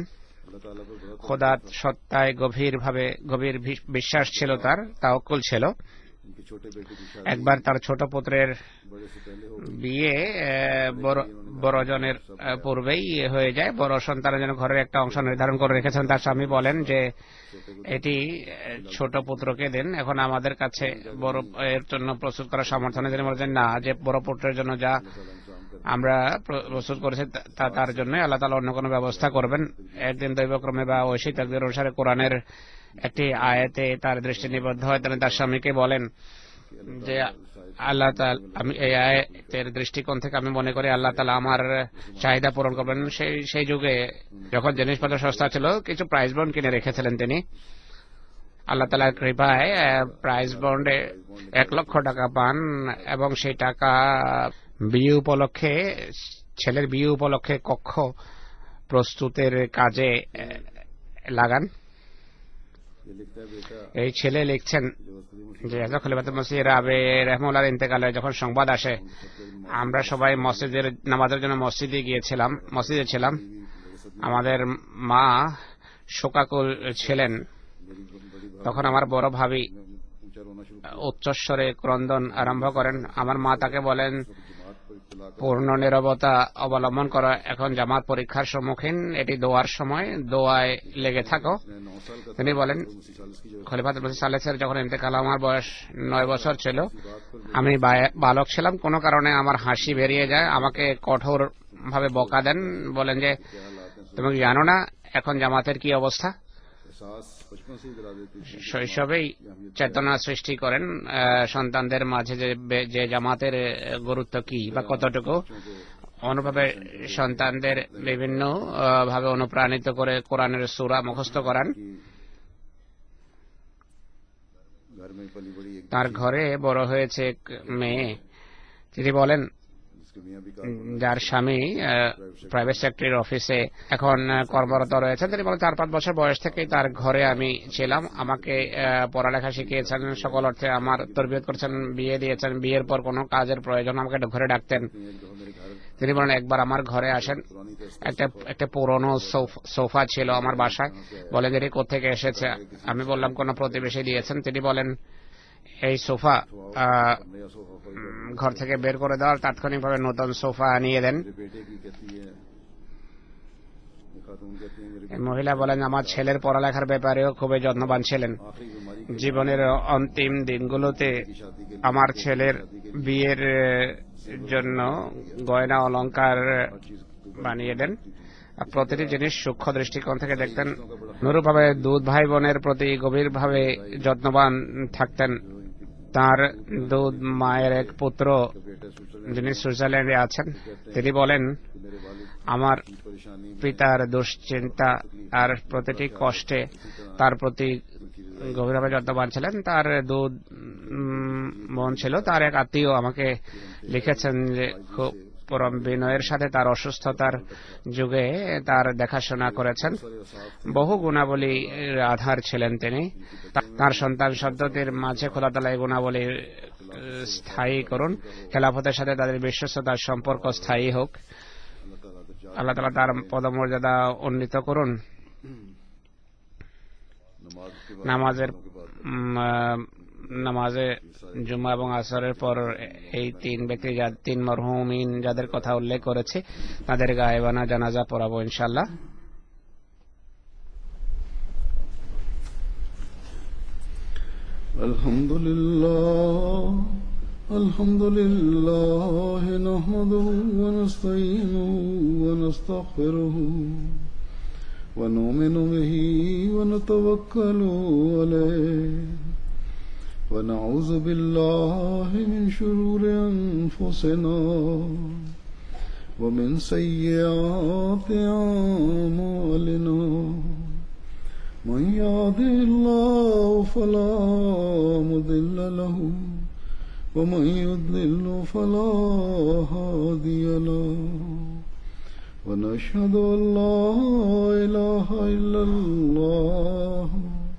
খোদার সত্তায় গভীরভাবে গভীর বিশ্বাস ছিল তার, তাওয়াক্কুল ছিল। একবার তার ছোট পুত্রের বিয়ে বড়জনের পূর্বেই হয়ে যায়। বড় সন্তানের জন্য ঘরের একটা অংশ নির্ধারণ করে রেখেছেন। তার স্বামী বলেন যে এটি ছোট পুত্রকে দেন, এখন আমাদের কাছে বড় এর জন্য প্রস্তুত করার সামর্থ্য নেই। তিনি বলেছেন না, যে বড় পুত্রের জন্য যা আমরা প্রস্তুত করেছি তা তার জন্য আল্লাহ তাআলা অন্য কোনো ব্যবস্থা করবেন। একদিন দৈবক্রমে বা ঐশী তাকদীর অনুসারে কোরআনের একটি আয়াতে তার দৃষ্টি নিবদ্ধ হয়। তিনি তার স্বামীকে বলেন যে আল্লাহ তাআলা, আমি এই আয়াতের দৃষ্টিকোণ থেকে আমি মনে করি আল্লাহ তাআলা আমার চাহিদা পূরণ করবেন। সেই সেই যুগে যখন জিনিসপত্র সস্তা ছিল, কিছু প্রাইজ বন্ড কিনে রেখেছিলেন তিনি। আল্লাহ তাআলার কৃপায় প্রাইজ বন্ডে এক লক্ষ টাকা পান এবং সেই টাকা বিয়ে উপলক্ষে, ছেলের বিয়ে উপলক্ষে কক্ষ প্রস্তুতের কাজে লাগান। এই ছেলে লিখছেন যে হযরত খলিফাতুল মসিহ রাবে রাহিমাহুল্লাহর ইন্তেকালে যখন সংবাদ আসে, আমরা সবাই মসজিদের নামাজের জন্য মসজিদে গিয়েছিলাম মসজিদে ছিলাম আমাদের মা শোকাকুল ছিলেন। তখন আমার বড় ভাবি উচ্চস্বরে ক্রন্দন আরম্ভ করেন। আমার মা তাকে বলেন পূর্ণ নীরবতা অবলম্বন করা, এখন জামাত পরীক্ষার সম্মুখীন, এটি দোয়ার সময়, দোয়ায় লেগে থাকো। তিনি বলেন খলিফাতুল মসিহ সাল্লাল্লাহু আলাইহি ওয়াসাল্লাম যখন ইন্তেকাল, আমার বয়স নয় বছর ছিল, আমি বালক ছিলাম। কোনো কারণে আমার হাসি বেরিয়ে যায়, আমাকে কঠোর ভাবে বকা দেন, বলেন যে তুমি জানো না এখন জামাতের কি অবস্থা। শৈশবেই চেতনা সৃষ্টি করেন সন্তানদের মাঝে যে জামাতের গুরুত্ব কি বা কতটুকু। অনুভাবে সন্তানদের বিভিন্ন ভাবে অনুপ্রাণিত করে কোরআনের সূরা মুখস্থ করান। তার ঘরে বড় হয়েছে এক মেয়ে। তিনি বলেন যার স্বামী প্রাইভেট সেক্টরের অফিসে এখন কর্মরত রয়েছেন। তিনি বলেন চার পাঁচ বছর বয়স থেকেই তার ঘরে আমি ছিলাম, আমাকে পড়ালেখা শিখিয়েছেন, সকল অর্থে আমার তরবিয়ত করেছেন, বিয়ে দিয়েছেন। বিয়ের পর কোনো কাজের প্রয়োজন আমাকে ঘরে ডাকতেন। তিনি বলেন একবার আমার ঘরে আসেন, একটা একটা পুরনো সোফা ছিল আমার বাসায়। বলেন এটি কোত্থেকে এসেছে। আমি বললাম কোনো প্রতিবেশী দিয়েছেন। তিনি বলেন এই সোফা ঘর থেকে বের করে দেওয়ার, তাৎক্ষণিকভাবে নতুন সোফা আনিয়ে দেন। মহিলা বলেন আমার ছেলের পড়ালেখার ব্যাপারেও খুবই যত্নবান ছিলেন। জীবনের অন্তিম দিনগুলোতে আমার ছেলের বিয়ের জন্য গয়না অলংকার বানিয়ে দেন। প্রতিটি জিনিস সূক্ষ্ম দৃষ্টিকোণ থেকে দেখতেন। অনুরূপভাবে দুধ ভাই বোনের প্রতি গভীরভাবে যত্নবান থাকতেন। তার দুধ মায়ের এক পুত্র যিনি সুইজারল্যান্ডে আছেন, তিনি বলেন আমার পিতার দুশ্চিন্তা আর প্রতিটি কষ্টে তার প্রতি গভীরভাবে যত্নবান ছিলেন। তার দুধ বোন ছিল, তার এক আত্মীয় আমাকে লিখেছেন যে খুব পরম বিনয়ের সাথে তার অসুস্থতার যুগে তার দেখাশোনা করেছেন। বহু গুণাবলীর আধার ছিলেন তিনি। তার সন্তান সন্ততির মাঝে খোদা তাআলা এই গুণাবলী স্থায়ী করুন। খেলাফতের সাথে তাদের বিশ্বস্ততার সম্পর্ক স্থায়ী হোক। আল্লাহ তাআলা তার পদমর্যাদা উন্নীত করুন। নামাজের নামাজে জুমা এবং আসরের পর এই তিন ব্যক্তি, তিন মরহুমিন যাদের কথা উল্লেখ করেছে, তাদের গায়েবানা জানাজা পড়াবো ইনশাআল্লাহ। আলহামদুলিল্লাহ আলহামদুলিল্লাহ নাহমাদুহু ওয়া নাস্তাঈনুহু ওয়া নাস্তাগফিরুহু ওয়া নু'মিনু বিহি ওয়া নাতাওয়াক্কালু আলাইহি ونعوذ بالله من شرور أنفسنا ومن سيئات أعمالنا من يهده الله فلا مضل له ومن يضلل فلا هادي له ونشهد أن لا إله إلا الله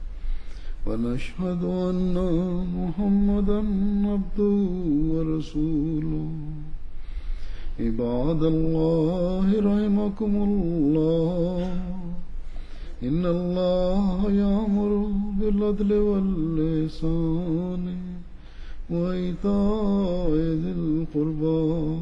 ونشهد أن محمدا عبده ورسوله عباد الله رحمكم الله إن الله يأمر بالعدل والإحسان وإيتاء ذي القربى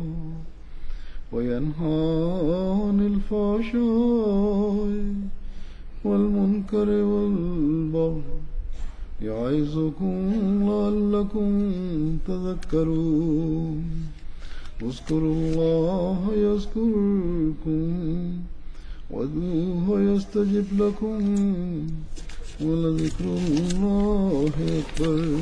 وينهى عن الفحشاء والمنكر والبغي يعظكم لعلكم تذكرون اذكروا الله يذكركم وادعوه يستجب لكم ولذكر الله أكبر.